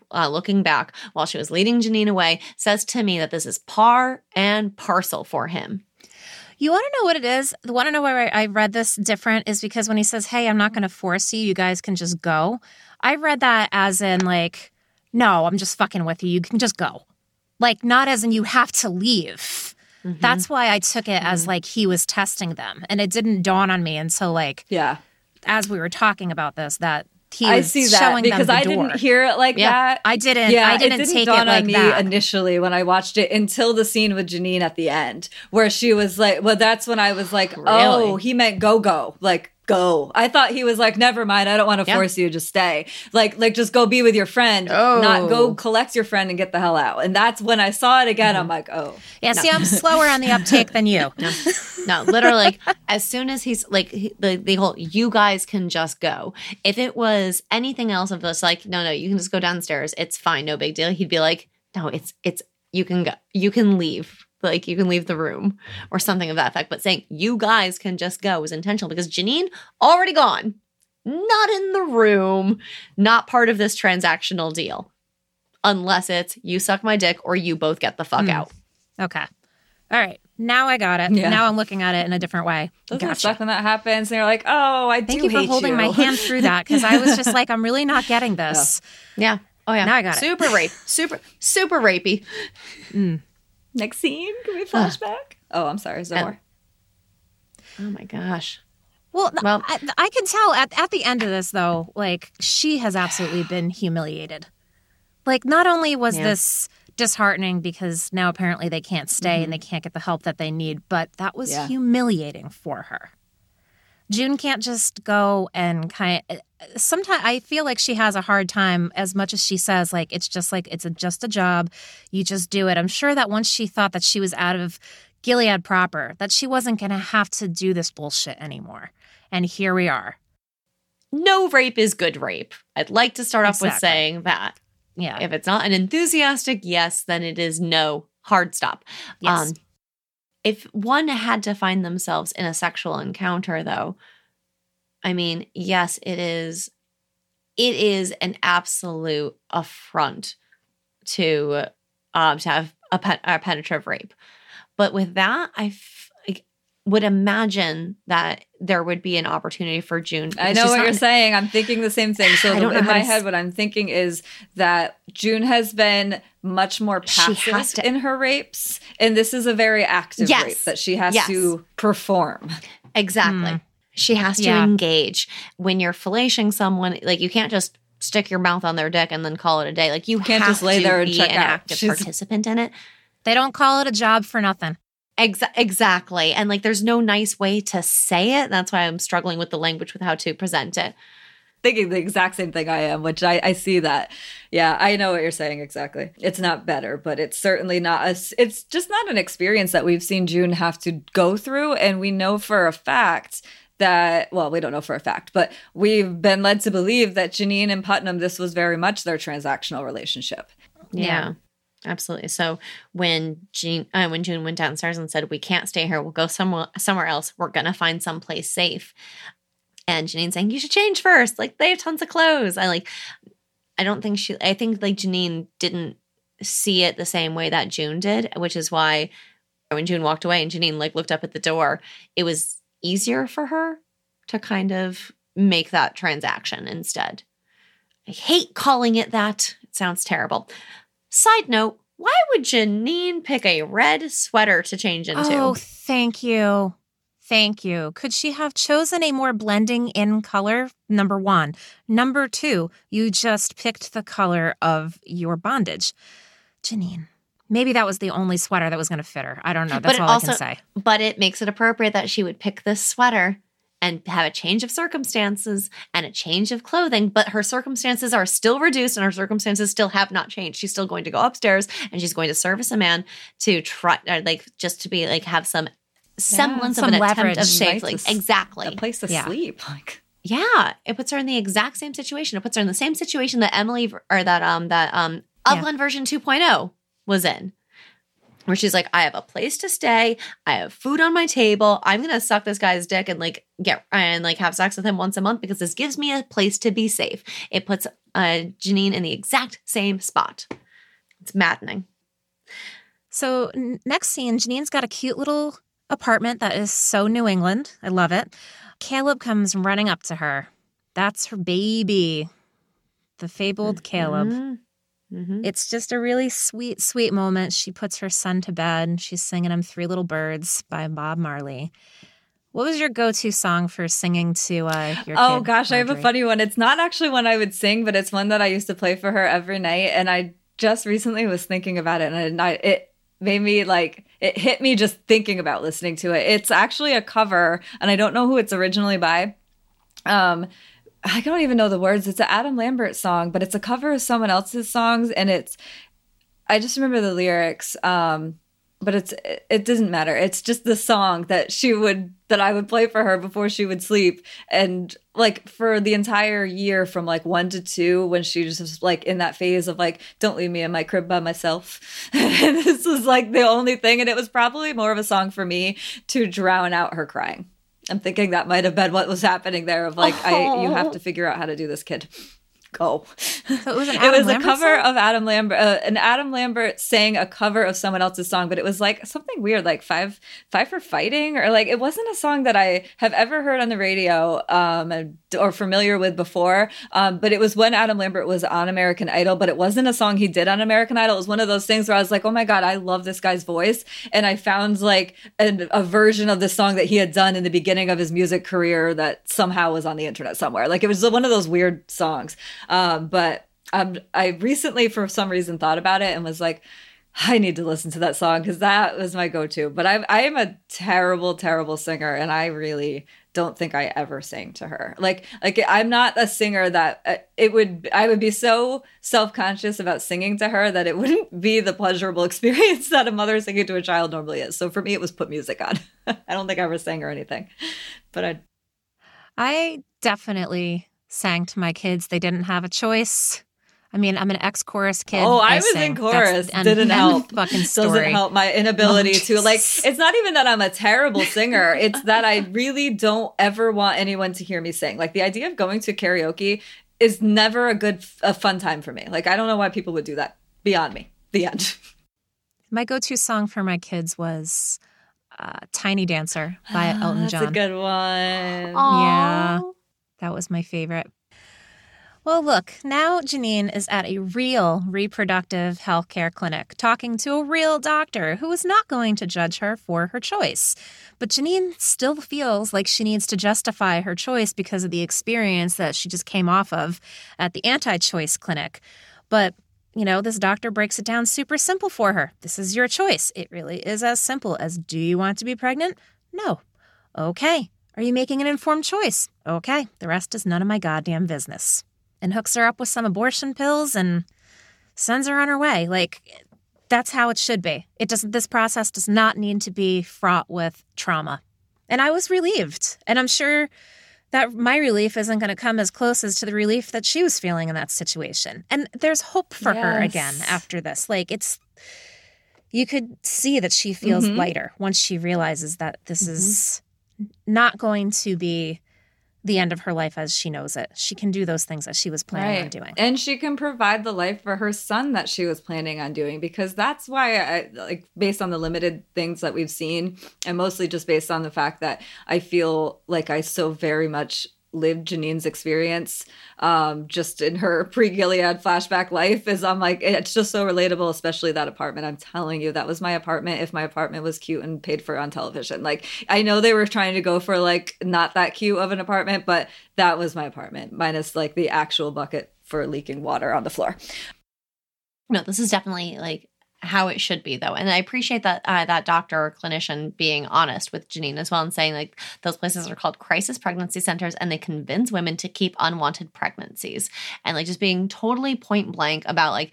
Speaker 2: uh, looking back while she was leading Janine away, says to me that this is par and parcel for him.
Speaker 1: You want to know what it is? The want to know why I read this different is because when he says, hey, I'm not going to force you, you guys can just go. I read that as in like, no, I'm just fucking with you. You can just go. Like, not as in you have to leave. Mm-hmm. That's why I took it as like he was testing them. And it didn't dawn on me until like,
Speaker 3: yeah,
Speaker 1: as we were talking about this, that he
Speaker 3: I
Speaker 1: was
Speaker 3: see that
Speaker 1: showing
Speaker 3: because
Speaker 1: them the
Speaker 3: I
Speaker 1: door.
Speaker 3: didn't hear it like
Speaker 2: yeah,
Speaker 3: that.
Speaker 1: I didn't.
Speaker 3: Yeah,
Speaker 1: I didn't,
Speaker 3: it didn't
Speaker 1: take
Speaker 3: dawn
Speaker 1: it like
Speaker 3: on me
Speaker 1: that
Speaker 3: initially when I watched it until the scene with Janine at the end, where she was like, "Well, that's when I was like,
Speaker 2: Really?
Speaker 3: oh, he meant go go, like go." I thought he was like, "Never mind, I don't want to
Speaker 2: Yeah.
Speaker 3: force you, just stay, like like just go be with your friend,
Speaker 2: Oh.
Speaker 3: not go collect your friend and get the hell out." And that's when I saw it again.
Speaker 2: Mm-hmm.
Speaker 3: I'm like, oh,
Speaker 1: Yeah, see, I'm slower on the uptake than you.
Speaker 2: No, no, literally, like, as soon as he's like he, the the whole "you guys can just go." If it was anything else of this, like, no, no, you can just go downstairs. It's fine, no big deal. He'd be like, no, it's it's you can go, you can leave, like you can leave the room or something of that effect. But saying you guys can just go was intentional because Janine already gone, not in the room, not part of this transactional deal, unless it's you suck my dick or you both get the fuck
Speaker 1: Mm.
Speaker 2: out.
Speaker 1: Okay. All right. Now I got it.
Speaker 3: Yeah.
Speaker 1: Now I'm looking at it in a different way.
Speaker 3: doesn't it
Speaker 1: Gotcha.
Speaker 3: suck when that happens? And you're like, oh, I
Speaker 1: Thank
Speaker 3: do
Speaker 1: you for
Speaker 3: hate
Speaker 1: holding
Speaker 3: you.
Speaker 1: my hand through that because I was just like, I'm really not getting this.
Speaker 2: Yeah. Oh yeah.
Speaker 1: Now I got it.
Speaker 2: super rape, super super rapey.
Speaker 3: Next scene, can we flashback? Oh, I'm sorry. Is there
Speaker 2: And-
Speaker 3: more?
Speaker 2: Oh my gosh.
Speaker 1: Well,
Speaker 2: Well-
Speaker 1: I, I can tell at, at the end of this, though, like, she has absolutely been humiliated. Like, not only was
Speaker 2: Yeah.
Speaker 1: this disheartening because now apparently they can't stay and they can't get the help that they need, but that was
Speaker 3: Yeah.
Speaker 1: humiliating for her. June can't just go and kind of, sometimes I feel like she has a hard time as much as she says, like, it's just like, it's a, just a job. You just do it. I'm sure that once she thought that she was out of Gilead proper, that she wasn't going to have to do this bullshit anymore. And here we are.
Speaker 2: No rape is good rape. I'd like to start off with
Speaker 1: Exactly.
Speaker 2: saying that.
Speaker 1: Yeah.
Speaker 2: If it's not an enthusiastic yes, then it is no. Hard stop.
Speaker 1: Yes.
Speaker 2: Um, if one had to find themselves in a sexual encounter, though, I mean, yes, it is. It is an absolute affront to um, to have a, pen- a penetrative rape. But with that, I f- like, would imagine that there would be an opportunity for June.
Speaker 3: I
Speaker 2: because
Speaker 3: know
Speaker 2: she's
Speaker 3: what
Speaker 2: not
Speaker 3: you're
Speaker 2: an-
Speaker 3: saying. I'm thinking the same thing. So
Speaker 2: I don't know
Speaker 3: in
Speaker 2: how
Speaker 3: my
Speaker 2: to
Speaker 3: head,
Speaker 2: s-
Speaker 3: what I'm thinking is that June has been much more
Speaker 2: She
Speaker 3: passive
Speaker 2: has to-
Speaker 3: in her rapes, and this is a very active
Speaker 2: Yes.
Speaker 3: rape that she has
Speaker 2: Yes.
Speaker 3: to perform.
Speaker 2: Exactly.
Speaker 1: Hmm.
Speaker 2: She has to
Speaker 1: Yeah.
Speaker 2: engage. When you're fellating someone, like you can't just stick your mouth on their dick and then call it a day. Like you
Speaker 3: Can't
Speaker 2: have
Speaker 3: just lay
Speaker 2: to
Speaker 3: there and
Speaker 2: be
Speaker 3: check
Speaker 2: an
Speaker 3: out.
Speaker 2: active
Speaker 3: She's-
Speaker 2: participant in it.
Speaker 1: They don't call it a job for nothing.
Speaker 2: Exa- exactly. And like there's no nice way to say it. That's why I'm struggling with the language with how to present it.
Speaker 3: Thinking the exact same thing I am, which I, I see that. Yeah, I know what you're saying exactly. It's not better, but it's certainly not a, it's just not an experience that we've seen June have to go through. And we know for a fact that, well, we don't know for a fact, but we've been led to believe that Janine and Putnam, this was very much their transactional relationship.
Speaker 2: Yeah.
Speaker 1: Yeah.
Speaker 2: Absolutely. So when Jean, uh, when June went downstairs and said, "We can't stay here. We'll go somewhere somewhere else. We're gonna find someplace safe." And Janine saying, "You should change first. Like they have tons of clothes." I like. I don't think she. I think like Janine didn't see it the same way that June did, which is why when June walked away and Janine like looked up at the door, it was easier for her to kind of make that transaction instead. I hate calling it that. It sounds terrible. Side note, why would Janine pick a red sweater to change into?
Speaker 1: Oh, thank you. Thank you. Could she have chosen a more blending in color? Number one. Number two, you just picked the color of your bondage. Janine, maybe that was the only sweater that was going to fit her. I don't know. That's
Speaker 2: But it
Speaker 1: all
Speaker 2: also-
Speaker 1: I can say.
Speaker 2: But it makes it appropriate that she would pick this sweater and have a change of circumstances and a change of clothing, but her circumstances are still reduced and her circumstances still have not changed. She's still going to go upstairs and she's going to service a man to try, or like just to be like have some semblance
Speaker 1: some
Speaker 2: of an
Speaker 1: leverage.
Speaker 2: attempt of
Speaker 3: Nice
Speaker 2: safety.
Speaker 3: to s-
Speaker 2: Exactly.
Speaker 3: A place to
Speaker 1: Yeah.
Speaker 3: sleep. Like,
Speaker 2: Yeah, it puts her in the exact same situation. It puts her in the same situation that Emily or that um that um
Speaker 1: Yeah.
Speaker 2: Upland version two point oh was in. Where she's like, I have a place to stay, I have food on my table, I'm gonna suck this guy's dick and like get and like have sex with him once a month because this gives me a place to be safe. It puts uh, Janine in the exact same spot. It's maddening.
Speaker 1: So n- next scene, Janine's got a cute little apartment that is so New England. I love it. Caleb comes running up to her. That's her baby, the fabled Caleb.
Speaker 2: Mm-hmm. Mm-hmm.
Speaker 1: It's just a really sweet, sweet moment. She puts her son to bed. She's singing him Three Little Birds by Bob Marley. What was your go-to song for singing to uh, your
Speaker 3: Oh,
Speaker 1: kid,
Speaker 3: gosh, I have a
Speaker 1: Marjorie?
Speaker 3: funny one. It's not actually one I would sing, but it's one that I used to play for her every night. And I just recently was thinking about it, and I, it made me like, it hit me just thinking about listening to it. It's actually a cover, and I don't know who it's originally by. Um, I don't even know the words. It's an Adam Lambert song, but it's a cover of someone else's songs, and it's, I just remember the lyrics. Um, but it's, it doesn't matter. It's just the song that she would, that I would play for her before she would sleep. And like for the entire year from like one to two, when she was just like in that phase of like, don't leave me in my crib by myself. And this was like the only thing. And it was probably more of a song for me to drown out her crying. I'm thinking that might have been what was happening there of like, oh. I, you have to figure out how to do this, kid. Go.
Speaker 1: So it was an
Speaker 3: Adam
Speaker 1: Adam
Speaker 3: It was
Speaker 1: Lambert
Speaker 3: a cover
Speaker 1: song?
Speaker 3: of Adam Lambert. Uh, and Adam Lambert sang a cover of someone else's song, but it was like something weird, like five, five for fighting, or like it wasn't a song that I have ever heard on the radio um, or familiar with before. Um, but it was when Adam Lambert was on American Idol, but it wasn't a song he did on American Idol. It was one of those things where I was like, oh my God, I love this guy's voice. And I found like an, a version of this song that he had done in the beginning of his music career that somehow was on the internet somewhere. Like it was one of those weird songs. Um, but Um, I recently, for some reason, thought about it and was like, I need to listen to that song because that was my go-to. But I, I am a terrible, terrible singer, and I really don't think I ever sang to her. Like, like I'm not a singer that uh, it would. I would be so self-conscious about singing to her that it wouldn't be the pleasurable experience that a mother singing to a child normally is. So for me, it was put music on. I don't think I ever sang or anything, but I.
Speaker 1: I definitely sang to my kids. They didn't have a choice. I mean, I'm an ex-chorus kid.
Speaker 3: Oh, I,
Speaker 1: I
Speaker 3: was
Speaker 1: sing.
Speaker 3: in chorus.
Speaker 1: That's,
Speaker 3: Didn't
Speaker 1: and,
Speaker 3: help.
Speaker 1: And fucking story.
Speaker 3: Doesn't help my inability
Speaker 1: Oh,
Speaker 3: to like. It's not even that I'm a terrible singer. It's that I really don't ever want anyone to hear me sing. Like the idea of going to karaoke is never a good, a fun time for me. Like I don't know why people would do that. Beyond me. The end.
Speaker 1: My go-to song for my kids was uh, "Tiny Dancer" by
Speaker 3: Oh,
Speaker 1: Elton
Speaker 3: that's
Speaker 1: John.
Speaker 3: a good one.
Speaker 1: Yeah, that was my favorite. Well, look, now Janine is at a real reproductive healthcare clinic talking to a real doctor who is not going to judge her for her choice. But Janine still feels like she needs to justify her choice because of the experience that she just came off of at the anti-choice clinic. But, you know, this doctor breaks it down super simple for her. This is your choice. It really is as simple as, do you want to be pregnant? No. Okay. Are you making an informed choice? Okay. The rest is none of my goddamn business. And hooks her up with some abortion pills and sends her on her way. Like, that's how it should be. It doesn't. This process does not need to be fraught with trauma. And I was relieved. And I'm sure that my relief isn't going to come as close as to the relief that she was feeling in that situation. And there's hope for
Speaker 3: Yes.
Speaker 1: her again after this. Like, it's, you could see that she feels
Speaker 3: Mm-hmm.
Speaker 1: lighter once she realizes that this
Speaker 3: Mm-hmm.
Speaker 1: is not going to be the end of her life as she knows it. She can do those things that she was planning on doing.
Speaker 3: And she can provide the life for her son that she was planning on doing, because that's why I like, based on the limited things that we've seen, and mostly just based on the fact that I feel like I so very much lived Janine's experience um, just in her pre-Gilead flashback life, is I'm like, it's just so relatable, especially that apartment. I'm telling you, that was my apartment if my apartment was cute and paid for on television. Like, I know they were trying to go for like not that cute of an apartment, but that was my apartment, minus like the actual bucket for leaking water on the floor.
Speaker 2: No, this is definitely like how it should be, though. And I appreciate that uh, that doctor or clinician being honest with Janine as well and saying like those places are called crisis pregnancy centers and they convince women to keep unwanted pregnancies, and like just being totally point blank about like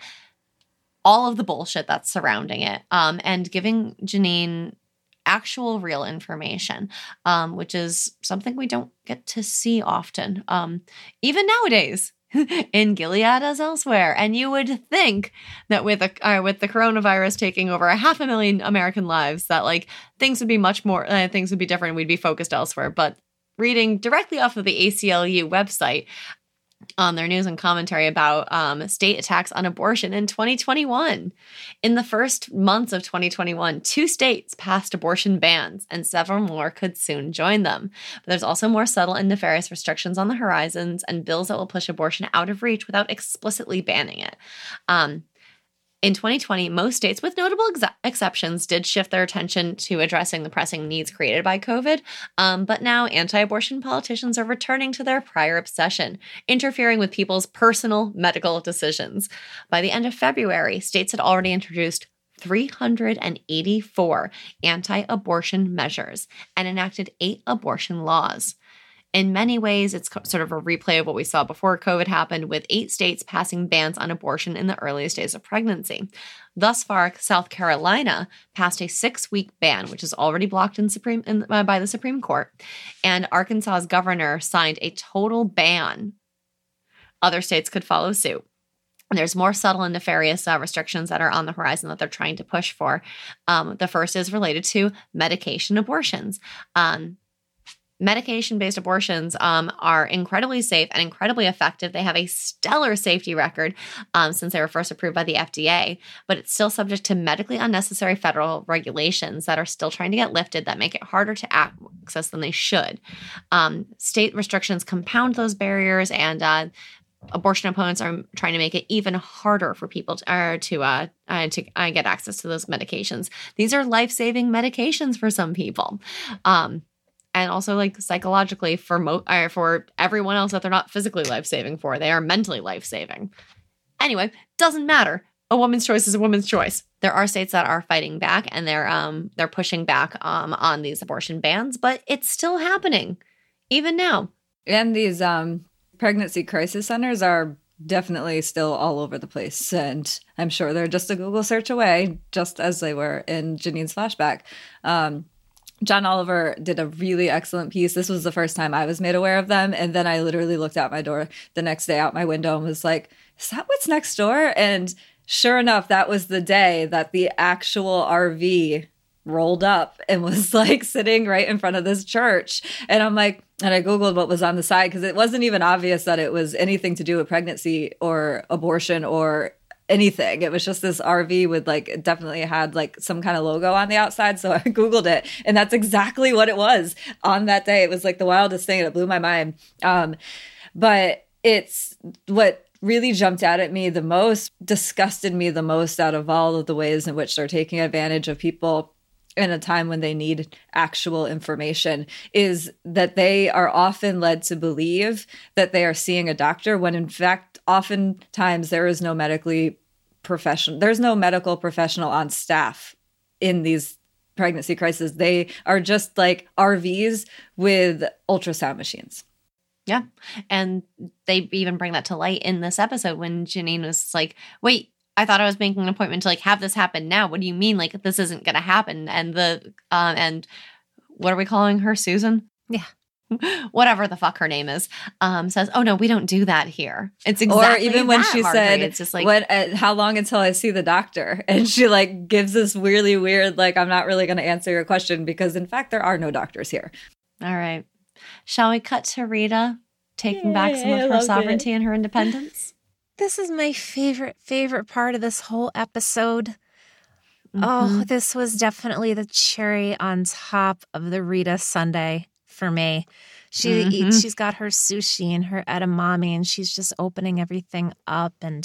Speaker 2: all of the bullshit that's surrounding it, um, and giving Janine actual real information, um, which is something we don't get to see often, um, even nowadays. In Gilead as elsewhere. And you would think that with a, uh, with the coronavirus taking over a half a million American lives, that like things would be much more, uh, things would be different. We'd be focused elsewhere. But reading directly off of the A C L U website, on their news and commentary about um, state attacks on abortion in twenty twenty-one. In the first months of twenty twenty-one, two states passed abortion bans, and several more could soon join them. But there's also more subtle and nefarious restrictions on the horizons and bills that will push abortion out of reach without explicitly banning it. Um, In twenty twenty, most states, with notable ex- exceptions, did shift their attention to addressing the pressing needs created by COVID. Um, but now anti-abortion politicians are returning to their prior obsession, interfering with people's personal medical decisions. By the end of February, states had already introduced three hundred eighty-four anti-abortion measures and enacted eight abortion laws. In many ways, it's sort of a replay of what we saw before COVID happened, with eight states passing bans on abortion in the earliest days of pregnancy. Thus far, South Carolina passed a six-week ban, which is already blocked in Supreme in, uh, by the Supreme Court, and Arkansas's governor signed a total ban. Other states could follow suit. And there's more subtle and nefarious uh, restrictions that are on the horizon that they're trying to push for. Um, the first is related to medication abortions. Um, Medication-based abortions um, are incredibly safe and incredibly effective. They have a stellar safety record um, since they were first approved by the F D A, but it's still subject to medically unnecessary federal regulations that are still trying to get lifted that make it harder to access than they should. Um, state restrictions compound those barriers, and uh, abortion opponents are trying to make it even harder for people to uh, to, uh, uh, to uh, get access to those medications. These are life-saving medications for some people. Um, And also, like, psychologically for mo- or for everyone else that they're not physically life-saving for. They are mentally life-saving. Anyway, doesn't matter. A woman's choice is a woman's choice. There are states that are fighting back, and they're um they're pushing back um on these abortion bans, but it's still happening, even now.
Speaker 3: And these um pregnancy crisis centers are definitely still all over the place. And I'm sure they're just a Google search away, just as they were in Janine's flashback. Um John Oliver did a really excellent piece. This was the first time I was made aware of them. And then I literally looked out my door the next day out my window and was like, is that what's next door? And sure enough, that was the day that the actual R V rolled up and was like sitting right in front of this church. And I'm like, and I Googled what was on the side because it wasn't even obvious that it was anything to do with pregnancy or abortion or anything. It was just this R V with like, it definitely had like some kind of logo on the outside. So I Googled it, and that's exactly what it was on that day. It was like the wildest thing. It blew my mind. Um, but it's what really jumped out at me the most, disgusted me the most out of all of the ways in which they're taking advantage of people in a time when they need actual information, is that they are often led to believe that they are seeing a doctor when in fact, oftentimes there is no medically professional, there's no medical professional on staff in these pregnancy crises. They are just like R Vs with ultrasound machines.
Speaker 2: Yeah. And they even bring that to light in this episode when Janine was like, wait, I thought I was making an appointment to like have this happen now. What do you mean? Like this isn't going to happen. And the, um, and what are we calling her? Susan?
Speaker 1: Yeah.
Speaker 2: Whatever the fuck her name is, um, says, oh no, we don't do that here. It's exactly
Speaker 3: Or even when
Speaker 2: that,
Speaker 3: she
Speaker 2: Marjorie.
Speaker 3: said,
Speaker 2: it's just like,
Speaker 3: what, uh, how long until I see the doctor? And she like gives this really weird, like, I'm not really going to answer your question because in fact, there are no doctors here.
Speaker 2: all right. Shall we cut to Rita taking
Speaker 3: Yay,
Speaker 2: back some of
Speaker 3: I
Speaker 2: her
Speaker 3: loved
Speaker 2: sovereignty
Speaker 3: it.
Speaker 2: and her independence?
Speaker 1: This is my favorite, favorite part of this whole episode.
Speaker 2: Mm-hmm.
Speaker 1: Oh, this was definitely the cherry on top of the Rita Sunday for me. She
Speaker 2: Mm-hmm.
Speaker 1: eats, she's got her sushi and her edamame, and she's just opening everything up. And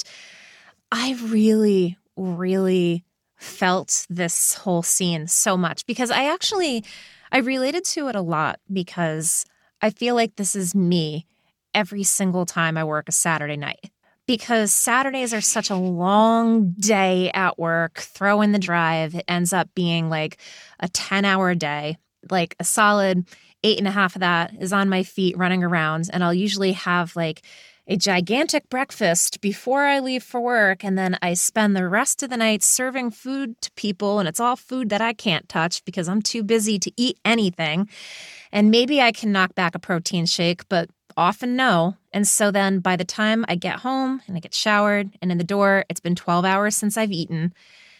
Speaker 1: I really, really felt this whole scene so much because I actually, I related to it a lot because I feel like this is me every single time I work a Saturday night. Because Saturdays are such a long day at work, throw in the drive, it ends up being like a ten-hour day. Like a solid eight and a half of that is on my feet running around. And I'll usually have like a gigantic breakfast before I leave for work. And then I spend the rest of the night serving food to people. And it's all food that I can't touch because I'm too busy to eat anything. And maybe I can knock back a protein shake, but often no. And so then by the time I get home and I get showered and in the door, it's been twelve hours since I've eaten.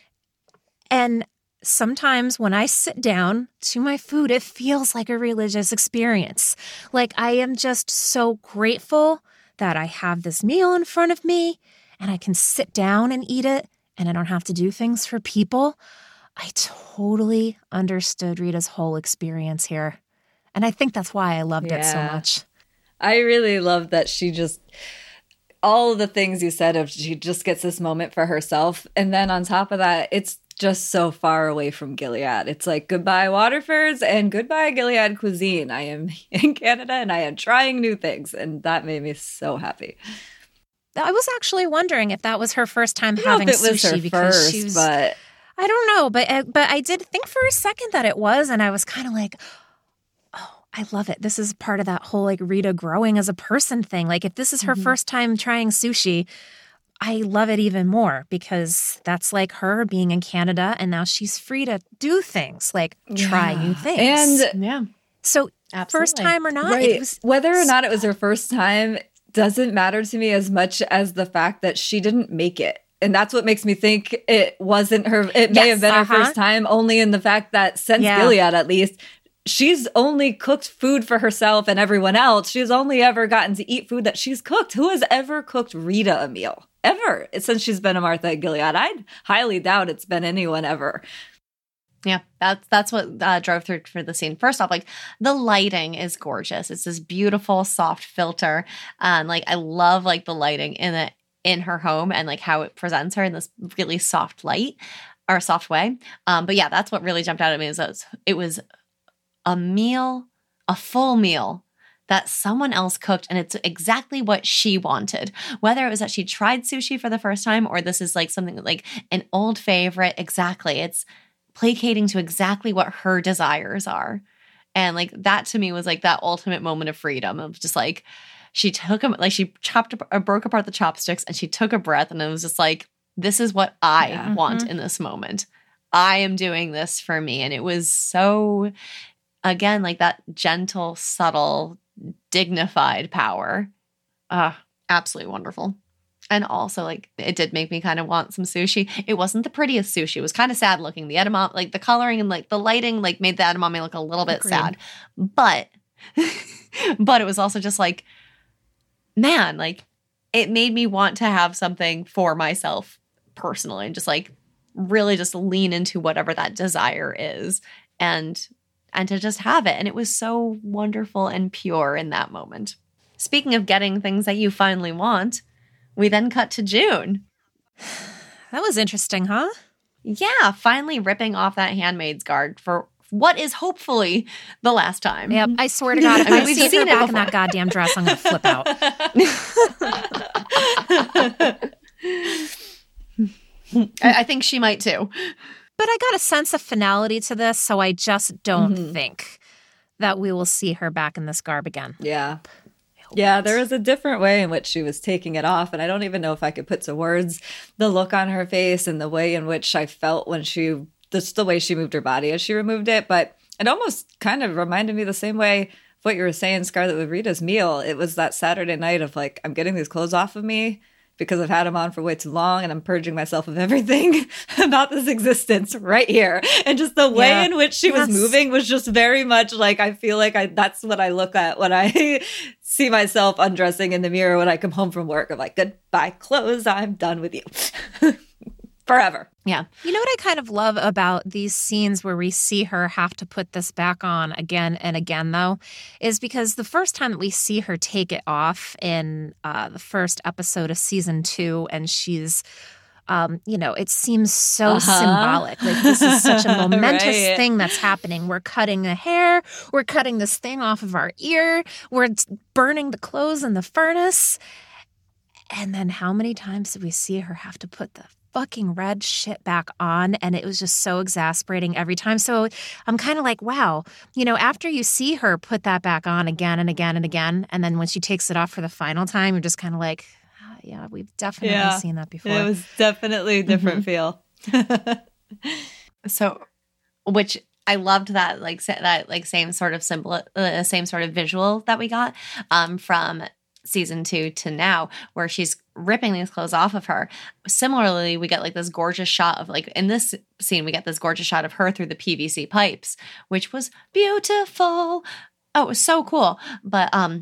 Speaker 1: And sometimes when I sit down to my food, it feels like a religious experience. Like I am just so grateful that I have this meal in front of me and I can sit down and eat it and I don't have to do things for people. I totally understood Rita's whole experience here. And I think that's why I loved
Speaker 3: Yeah.
Speaker 1: it so much.
Speaker 3: I really love that she just, all of the things you said of she just gets this moment for herself. And then on top of that, it's just so far away from Gilead. It's like, goodbye Waterfords and goodbye Gilead cuisine. I am in Canada and I am trying new things. And that made me so happy.
Speaker 1: I was actually wondering if that was her first time
Speaker 3: I don't know
Speaker 1: having
Speaker 3: if it was
Speaker 1: sushi
Speaker 3: her
Speaker 1: because
Speaker 3: first,
Speaker 1: she was,
Speaker 3: but
Speaker 1: I don't know, but uh, but I did think for a second that it was, and I was kind of like, oh, I love it. This is part of that whole like Rita growing as a person thing. Like if this is her
Speaker 3: Mhm.
Speaker 1: first time trying sushi, I love it even more because that's like her being in Canada and now she's free to do things, like try
Speaker 3: Yeah.
Speaker 1: new things.
Speaker 3: And
Speaker 2: Yeah.
Speaker 1: so
Speaker 2: Absolutely.
Speaker 1: first time or not,
Speaker 3: right.
Speaker 1: it was
Speaker 3: Whether or not it was her first time doesn't matter to me as much as the fact that she didn't make it. And that's what makes me think it wasn't her. It may
Speaker 1: Yes,
Speaker 3: have been her
Speaker 1: uh-huh.
Speaker 3: first time, only in the fact that since
Speaker 1: Yeah.
Speaker 3: Gilead, at least, she's only cooked food for herself and everyone else. She's only ever gotten to eat food that she's cooked. Who has ever cooked Rita a meal? Ever. Since she's been a Martha at Gilead. I'd highly doubt it's been anyone ever.
Speaker 2: Yeah, that's that's what uh, drove through for the scene. First off, like the lighting is gorgeous. It's this beautiful, soft filter. Um, like I love like the lighting in it in her home and like how it presents her in this really soft light or soft way. Um, but yeah, that's what really jumped out at me. Is that it was a meal, a full meal that someone else cooked, and it's exactly what she wanted. Whether it was that she tried sushi for the first time or this is like something like an old favorite, exactly. It's placating to exactly what her desires are. And like that to me was like that ultimate moment of freedom of just like, she took them, like she chopped, or broke apart the chopsticks and she took a breath and it was just like, this is what I
Speaker 3: Yeah.
Speaker 2: want
Speaker 1: Mhm.
Speaker 2: in this moment. I am doing this for me. And it was so, again, like that gentle, subtle, dignified power. Uh, absolutely wonderful. And also, like, it did make me kind of want some sushi. It wasn't the prettiest sushi. It was kind of sad looking. The edamame, like the coloring and like the lighting, like made the edamame look a little bit
Speaker 1: Agreed.
Speaker 2: sad. But, but it was also just like, man, like it made me want to have something for myself personally and just like really just lean into whatever that desire is and and to just have it. And it was so wonderful and pure in that moment. Speaking of getting things that you finally want, we then cut to June.
Speaker 1: that was interesting, huh?
Speaker 2: Yeah, finally ripping off that Handmaid's guard for what is hopefully the last time.
Speaker 1: Yep. I swear to God, if
Speaker 2: I mean,
Speaker 1: I
Speaker 2: we've
Speaker 1: see
Speaker 2: seen
Speaker 1: her
Speaker 2: it
Speaker 1: back in
Speaker 2: before.
Speaker 1: that goddamn dress, I'm gonna flip out.
Speaker 2: I, I think she might too.
Speaker 1: But I got a sense of finality to this, so I just don't
Speaker 3: Mhm.
Speaker 1: think that we will see her back in this garb again.
Speaker 3: Yeah. Yeah, there was a different way in which she was taking it off. And I don't even know if I could put to words the look on her face and the way in which I felt when she, just the way she moved her body as she removed it. But it almost kind of reminded me the same way of what you were saying, Scarlett, with Rita's meal. It was that Saturday night of like, I'm getting these clothes off of me because I've had them on for way too long and I'm purging myself of everything about this existence right here. And just the way
Speaker 1: Yeah.
Speaker 3: in which she was
Speaker 1: Yes.
Speaker 3: moving was just very much like, I feel like I that's what I look at when I see myself undressing in the mirror when I come home from work. I'm like, goodbye clothes, I'm done with you. Forever.
Speaker 2: Yeah.
Speaker 1: You know what I kind of love about these scenes where we see her have to put this back on again and again, though, is because the first time that we see her take it off in uh, the first episode of season two, and she's, um, you know, it seems so
Speaker 3: Uh-huh.
Speaker 1: symbolic. Like this is such a momentous
Speaker 3: Right.
Speaker 1: thing that's happening. We're cutting the hair, we're cutting this thing off of our ear, we're t- burning the clothes in the furnace. And then how many times did we see her have to put the fucking red shit back on? And it was just so exasperating every time. So I'm kind of like, wow, you know, after you see her put that back on again and again and again, and then when she takes it off for the final time, you're just kind of like, ah, yeah, we've definitely
Speaker 3: Yeah.
Speaker 1: seen that before.
Speaker 3: It was definitely a different feel.
Speaker 2: So, which I loved that, like sa- that, like same sort of symbol, uh, same sort of visual that we got um, from season two to now, where she's ripping these clothes off of her. Similarly, we get like this gorgeous shot of like in this scene, we get this gorgeous shot of her through the P V C pipes, which was beautiful. Oh, it was so cool. But um,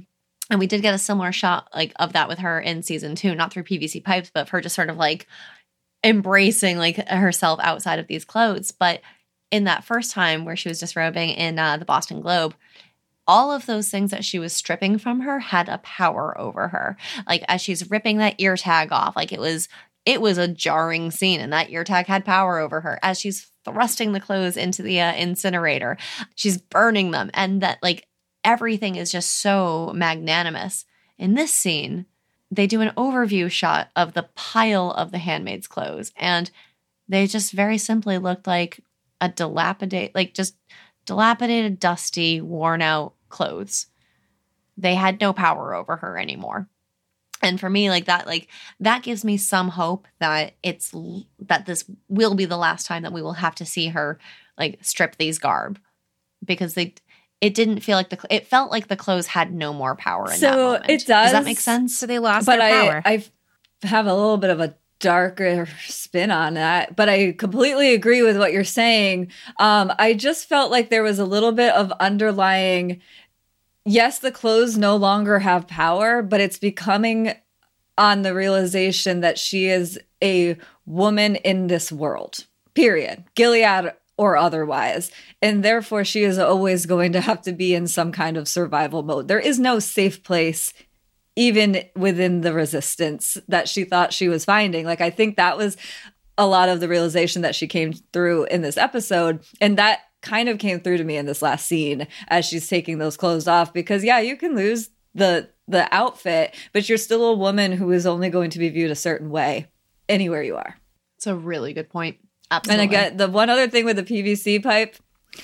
Speaker 2: And we did get a similar shot like of that with her in season two, not through P V C pipes, but of her just sort of like embracing like herself outside of these clothes. But in that first time where she was disrobing in uh, the Boston Globe, all of those things that she was stripping from her had a power over her. Like as she's ripping that ear tag off, like it was it was a jarring scene, and that ear tag had power over her. As she's thrusting the clothes into the uh, incinerator, she's burning them, and that like everything is just so magnanimous. In this scene, they do an overview shot of the pile of the handmaid's clothes, and they just very simply looked like a dilapidated, like just dilapidated, dusty, worn out clothes. They had no power over her anymore. And for me, like that, like that gives me some hope that it's, that this will be the last time that we will have to see her like strip these garb, because they, it didn't feel like the, it felt like the clothes had no more power in
Speaker 3: so
Speaker 2: that moment.
Speaker 3: it does.
Speaker 2: Does that make sense?
Speaker 1: So they lost
Speaker 3: But
Speaker 1: their power.
Speaker 3: I, I have a little bit of a darker spin on that, but I completely agree with what you're saying. Um, I just felt like there was a little bit of underlying, yes, the clothes no longer have power, but it's becoming on the realization that she is a woman in this world, period. Gilead or otherwise. And therefore, she is always going to have to be in some kind of survival mode. There is no safe place even within the resistance that she thought she was finding. Like, I think that was a lot of the realization that she came through in this episode. And that kind of came through to me in this last scene as she's taking those clothes off, because yeah, you can lose the the outfit, but you're still a woman who is only going to be viewed a certain way anywhere you are.
Speaker 2: It's a really good point. Absolutely.
Speaker 3: And again, the one other thing with the P V C pipe,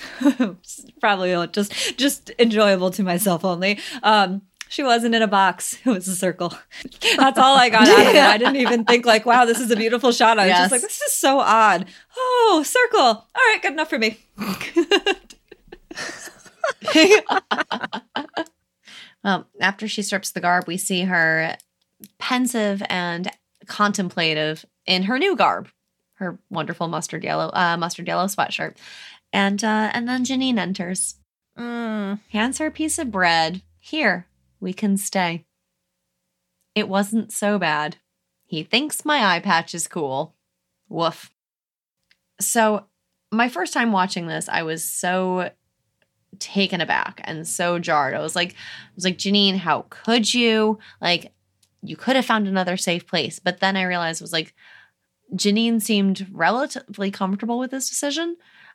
Speaker 3: probably just just enjoyable to myself only. Um, She wasn't in a box. It was a circle. That's all I got out of it. I didn't even think like, wow, this is a beautiful shot. I was
Speaker 2: yes.
Speaker 3: just like, this is so odd. Oh, circle. All right, good enough for me.
Speaker 2: Well, after she strips the garb, we see her pensive and contemplative in her new garb, her wonderful mustard yellow, uh, mustard yellow sweatshirt. And, uh, and then Janine enters.
Speaker 1: Mm.
Speaker 2: Hands her a piece of bread. Here. We can stay. It wasn't so bad. He thinks my eye patch is cool. Woof. So, my first time watching this, I was so taken aback and so jarred. I was like, I was like, Janine, how could you? Like, you could have found another safe place. But then I realized it was like, Janine seemed relatively comfortable with this decision.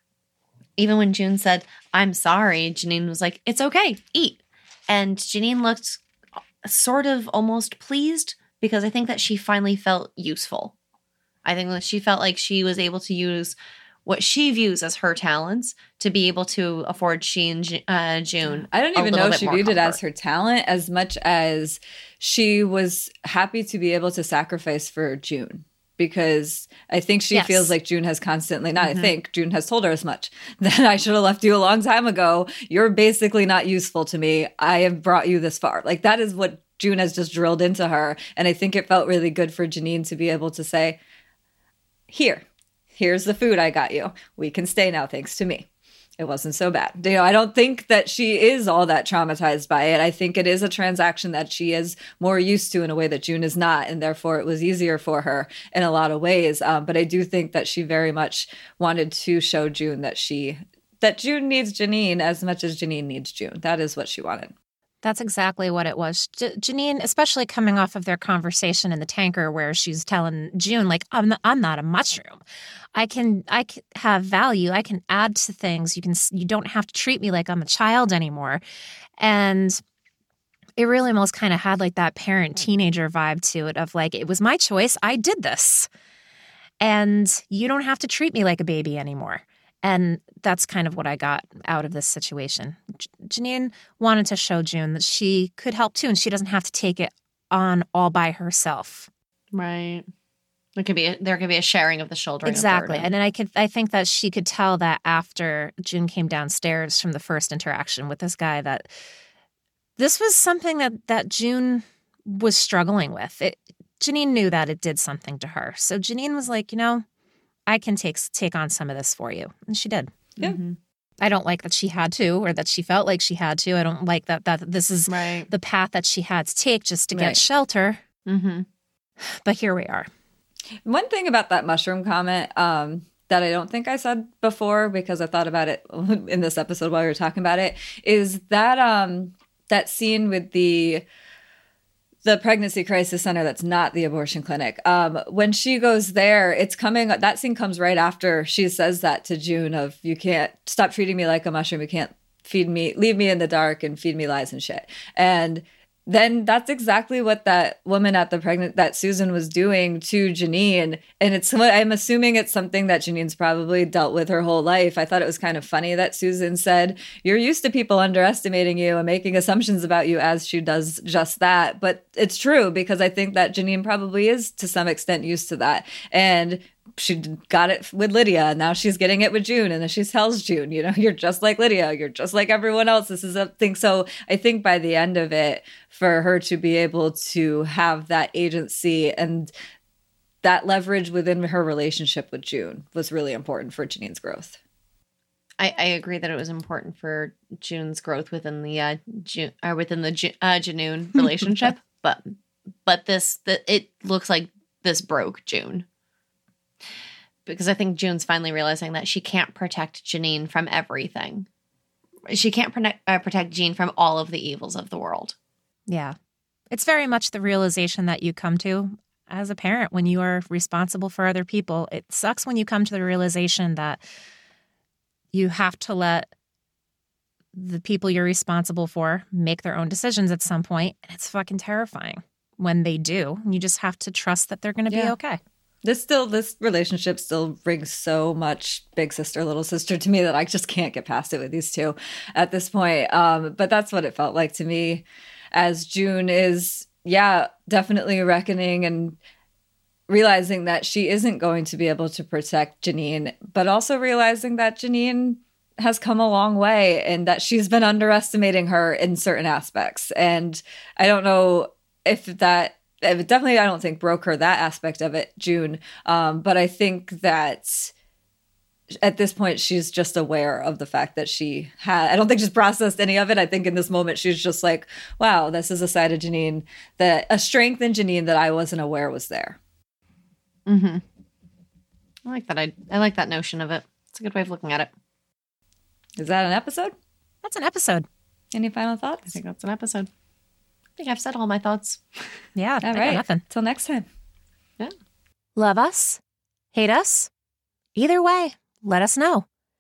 Speaker 2: Even when June said, I'm sorry, Janine was like, it's okay, eat. And Janine looked sort of almost pleased, because I think that she finally felt useful. I think that she felt like she was able to use what she views as her talents to be able to afford she and uh, June.
Speaker 3: I don't even know if she viewed it as her talent as much as she was happy to be able to sacrifice for June. Because I think she
Speaker 1: yes.
Speaker 3: feels like June has constantly, not mm-hmm. I think, June has told her as much, that I should have left you a long time ago. You're basically not useful to me. I have brought you this far. Like, that is what June has just drilled into her. And I think it felt really good for Janine to be able to say, here, here's the food I got you. We can stay now thanks to me. It wasn't so bad. You know, I don't think that she is all that traumatized by it. I think it is a transaction that she is more used to in a way that June is not, and therefore it was easier for her in a lot of ways. Um, but I do think that she very much wanted to show June that she that June needs Janine as much as Janine needs June. That is what she wanted.
Speaker 1: That's exactly what it was. J- Janine, especially coming off of their conversation in the tanker where she's telling June, like, I'm not, I'm not a mushroom. I can I can have value. I can add to things. You can you don't have to treat me like I'm a child anymore. And it really almost kind of had like that parent teenager vibe to it of like, it was my choice. I did this. And you don't have to treat me like a baby anymore. And that's kind of what I got out of this situation. J- Janine wanted to show June that she could help too, and she doesn't have to take it on all by herself.
Speaker 2: Right. There could be a, there could be a sharing of the shouldering.
Speaker 1: Exactly. And then I could I think that she could tell that after June came downstairs from the first interaction with this guy that this was something that, that June was struggling with. It, Janine knew that it did something to her. So Janine was like, you know, I can take take on some of this for you. And she did.
Speaker 3: Yeah.
Speaker 2: Mm-hmm.
Speaker 1: I don't like that she had to, or that she felt like she had to. I don't like that that this is
Speaker 2: Right.
Speaker 1: the path that she had to take just to get
Speaker 3: Right.
Speaker 1: shelter.
Speaker 2: Mm-hmm.
Speaker 1: But here we are.
Speaker 3: One thing about that mushroom comment um, that I don't think I said before, because I thought about it in this episode while we were talking about it, is that um, that scene with the the pregnancy crisis center that's not the abortion clinic. Um, when she goes there, it's coming, that scene comes right after she says that to June of, you can't stop treating me like a mushroom. You can't feed me, leave me in the dark and feed me lies and shit. And then that's exactly what that woman at the pregnant, that Susan was doing to Janine. And it's, I'm assuming it's something that Janine's probably dealt with her whole life. I thought it was kind of funny that Susan said, you're used to people underestimating you and making assumptions about you, as she does just that. But it's true, because I think that Janine probably is to some extent used to that. And she got it with Lydia, and now she's getting it with June. And then she tells June, you know, you're just like Lydia. You're just like everyone else. This is a thing. So I think by the end of it, for her to be able to have that agency and that leverage within her relationship with June was really important for Janine's growth.
Speaker 2: I, I agree that it was important for June's growth within the uh, June or within the Ju- uh, Janoon relationship, but but this the, it looks like this broke June. Because I think June's finally realizing that she can't protect Janine from everything. She can't protect, uh, protect Jean from all of the evils of the world.
Speaker 1: Yeah. It's very much the realization that you come to as a parent when you are responsible for other people. It sucks when you come to the realization that you have to let the people you're responsible for make their own decisions at some point. And it's fucking terrifying when they do. You just have to trust that they're going to be
Speaker 3: Yeah.
Speaker 1: okay.
Speaker 3: This still, this relationship still rings so much big sister, little sister to me that I just can't get past it with these two at this point. Um, but that's what it felt like to me, as June is, yeah, definitely reckoning and realizing that she isn't going to be able to protect Janine, but also realizing that Janine has come a long way and that she's been underestimating her in certain aspects. And I don't know if that, it definitely, I don't think broke her, that aspect of it, June. Um, but I think that at this point, she's just aware of the fact that she had, I don't think she's processed any of it. I think in this moment, she's just like, wow, this is a side of Janine, that a strength in Janine that I wasn't aware was there.
Speaker 2: Mm-hmm. I like that. I, I like that notion of it. It's a good way of looking at it.
Speaker 3: Is that an episode?
Speaker 1: That's an episode.
Speaker 3: Any final
Speaker 2: I
Speaker 3: thoughts?
Speaker 2: think that's an episode. I think I've said all my thoughts.
Speaker 1: Yeah.
Speaker 3: All
Speaker 1: I got
Speaker 3: right.
Speaker 1: nothing.
Speaker 3: Till next time.
Speaker 2: Yeah.
Speaker 4: Love us? Hate us? Either way, let us know.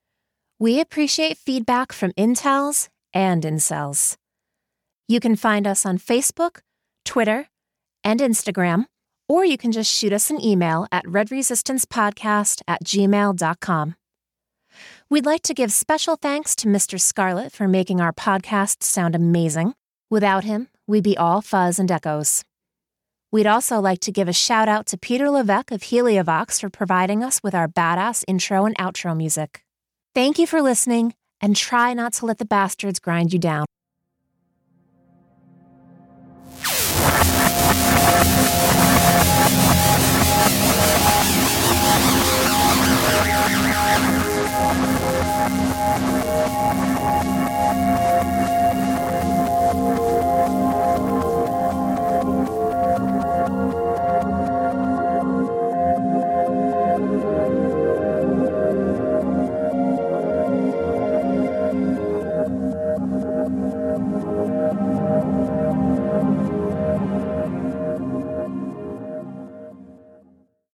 Speaker 4: We appreciate feedback from intels and incels. You can find us on Facebook, Twitter, and Instagram, or you can just shoot us an email at redresistancepodcast at gmail dot com. We'd like to give special thanks to Mister Scarlett for making our podcast sound amazing. Without him, we'd be all fuzz and echoes. We'd also like to give a shout out to Peter Levesque of Heliovox for providing us with our badass intro and outro music. Thank you for listening, and try not to let the bastards grind you down.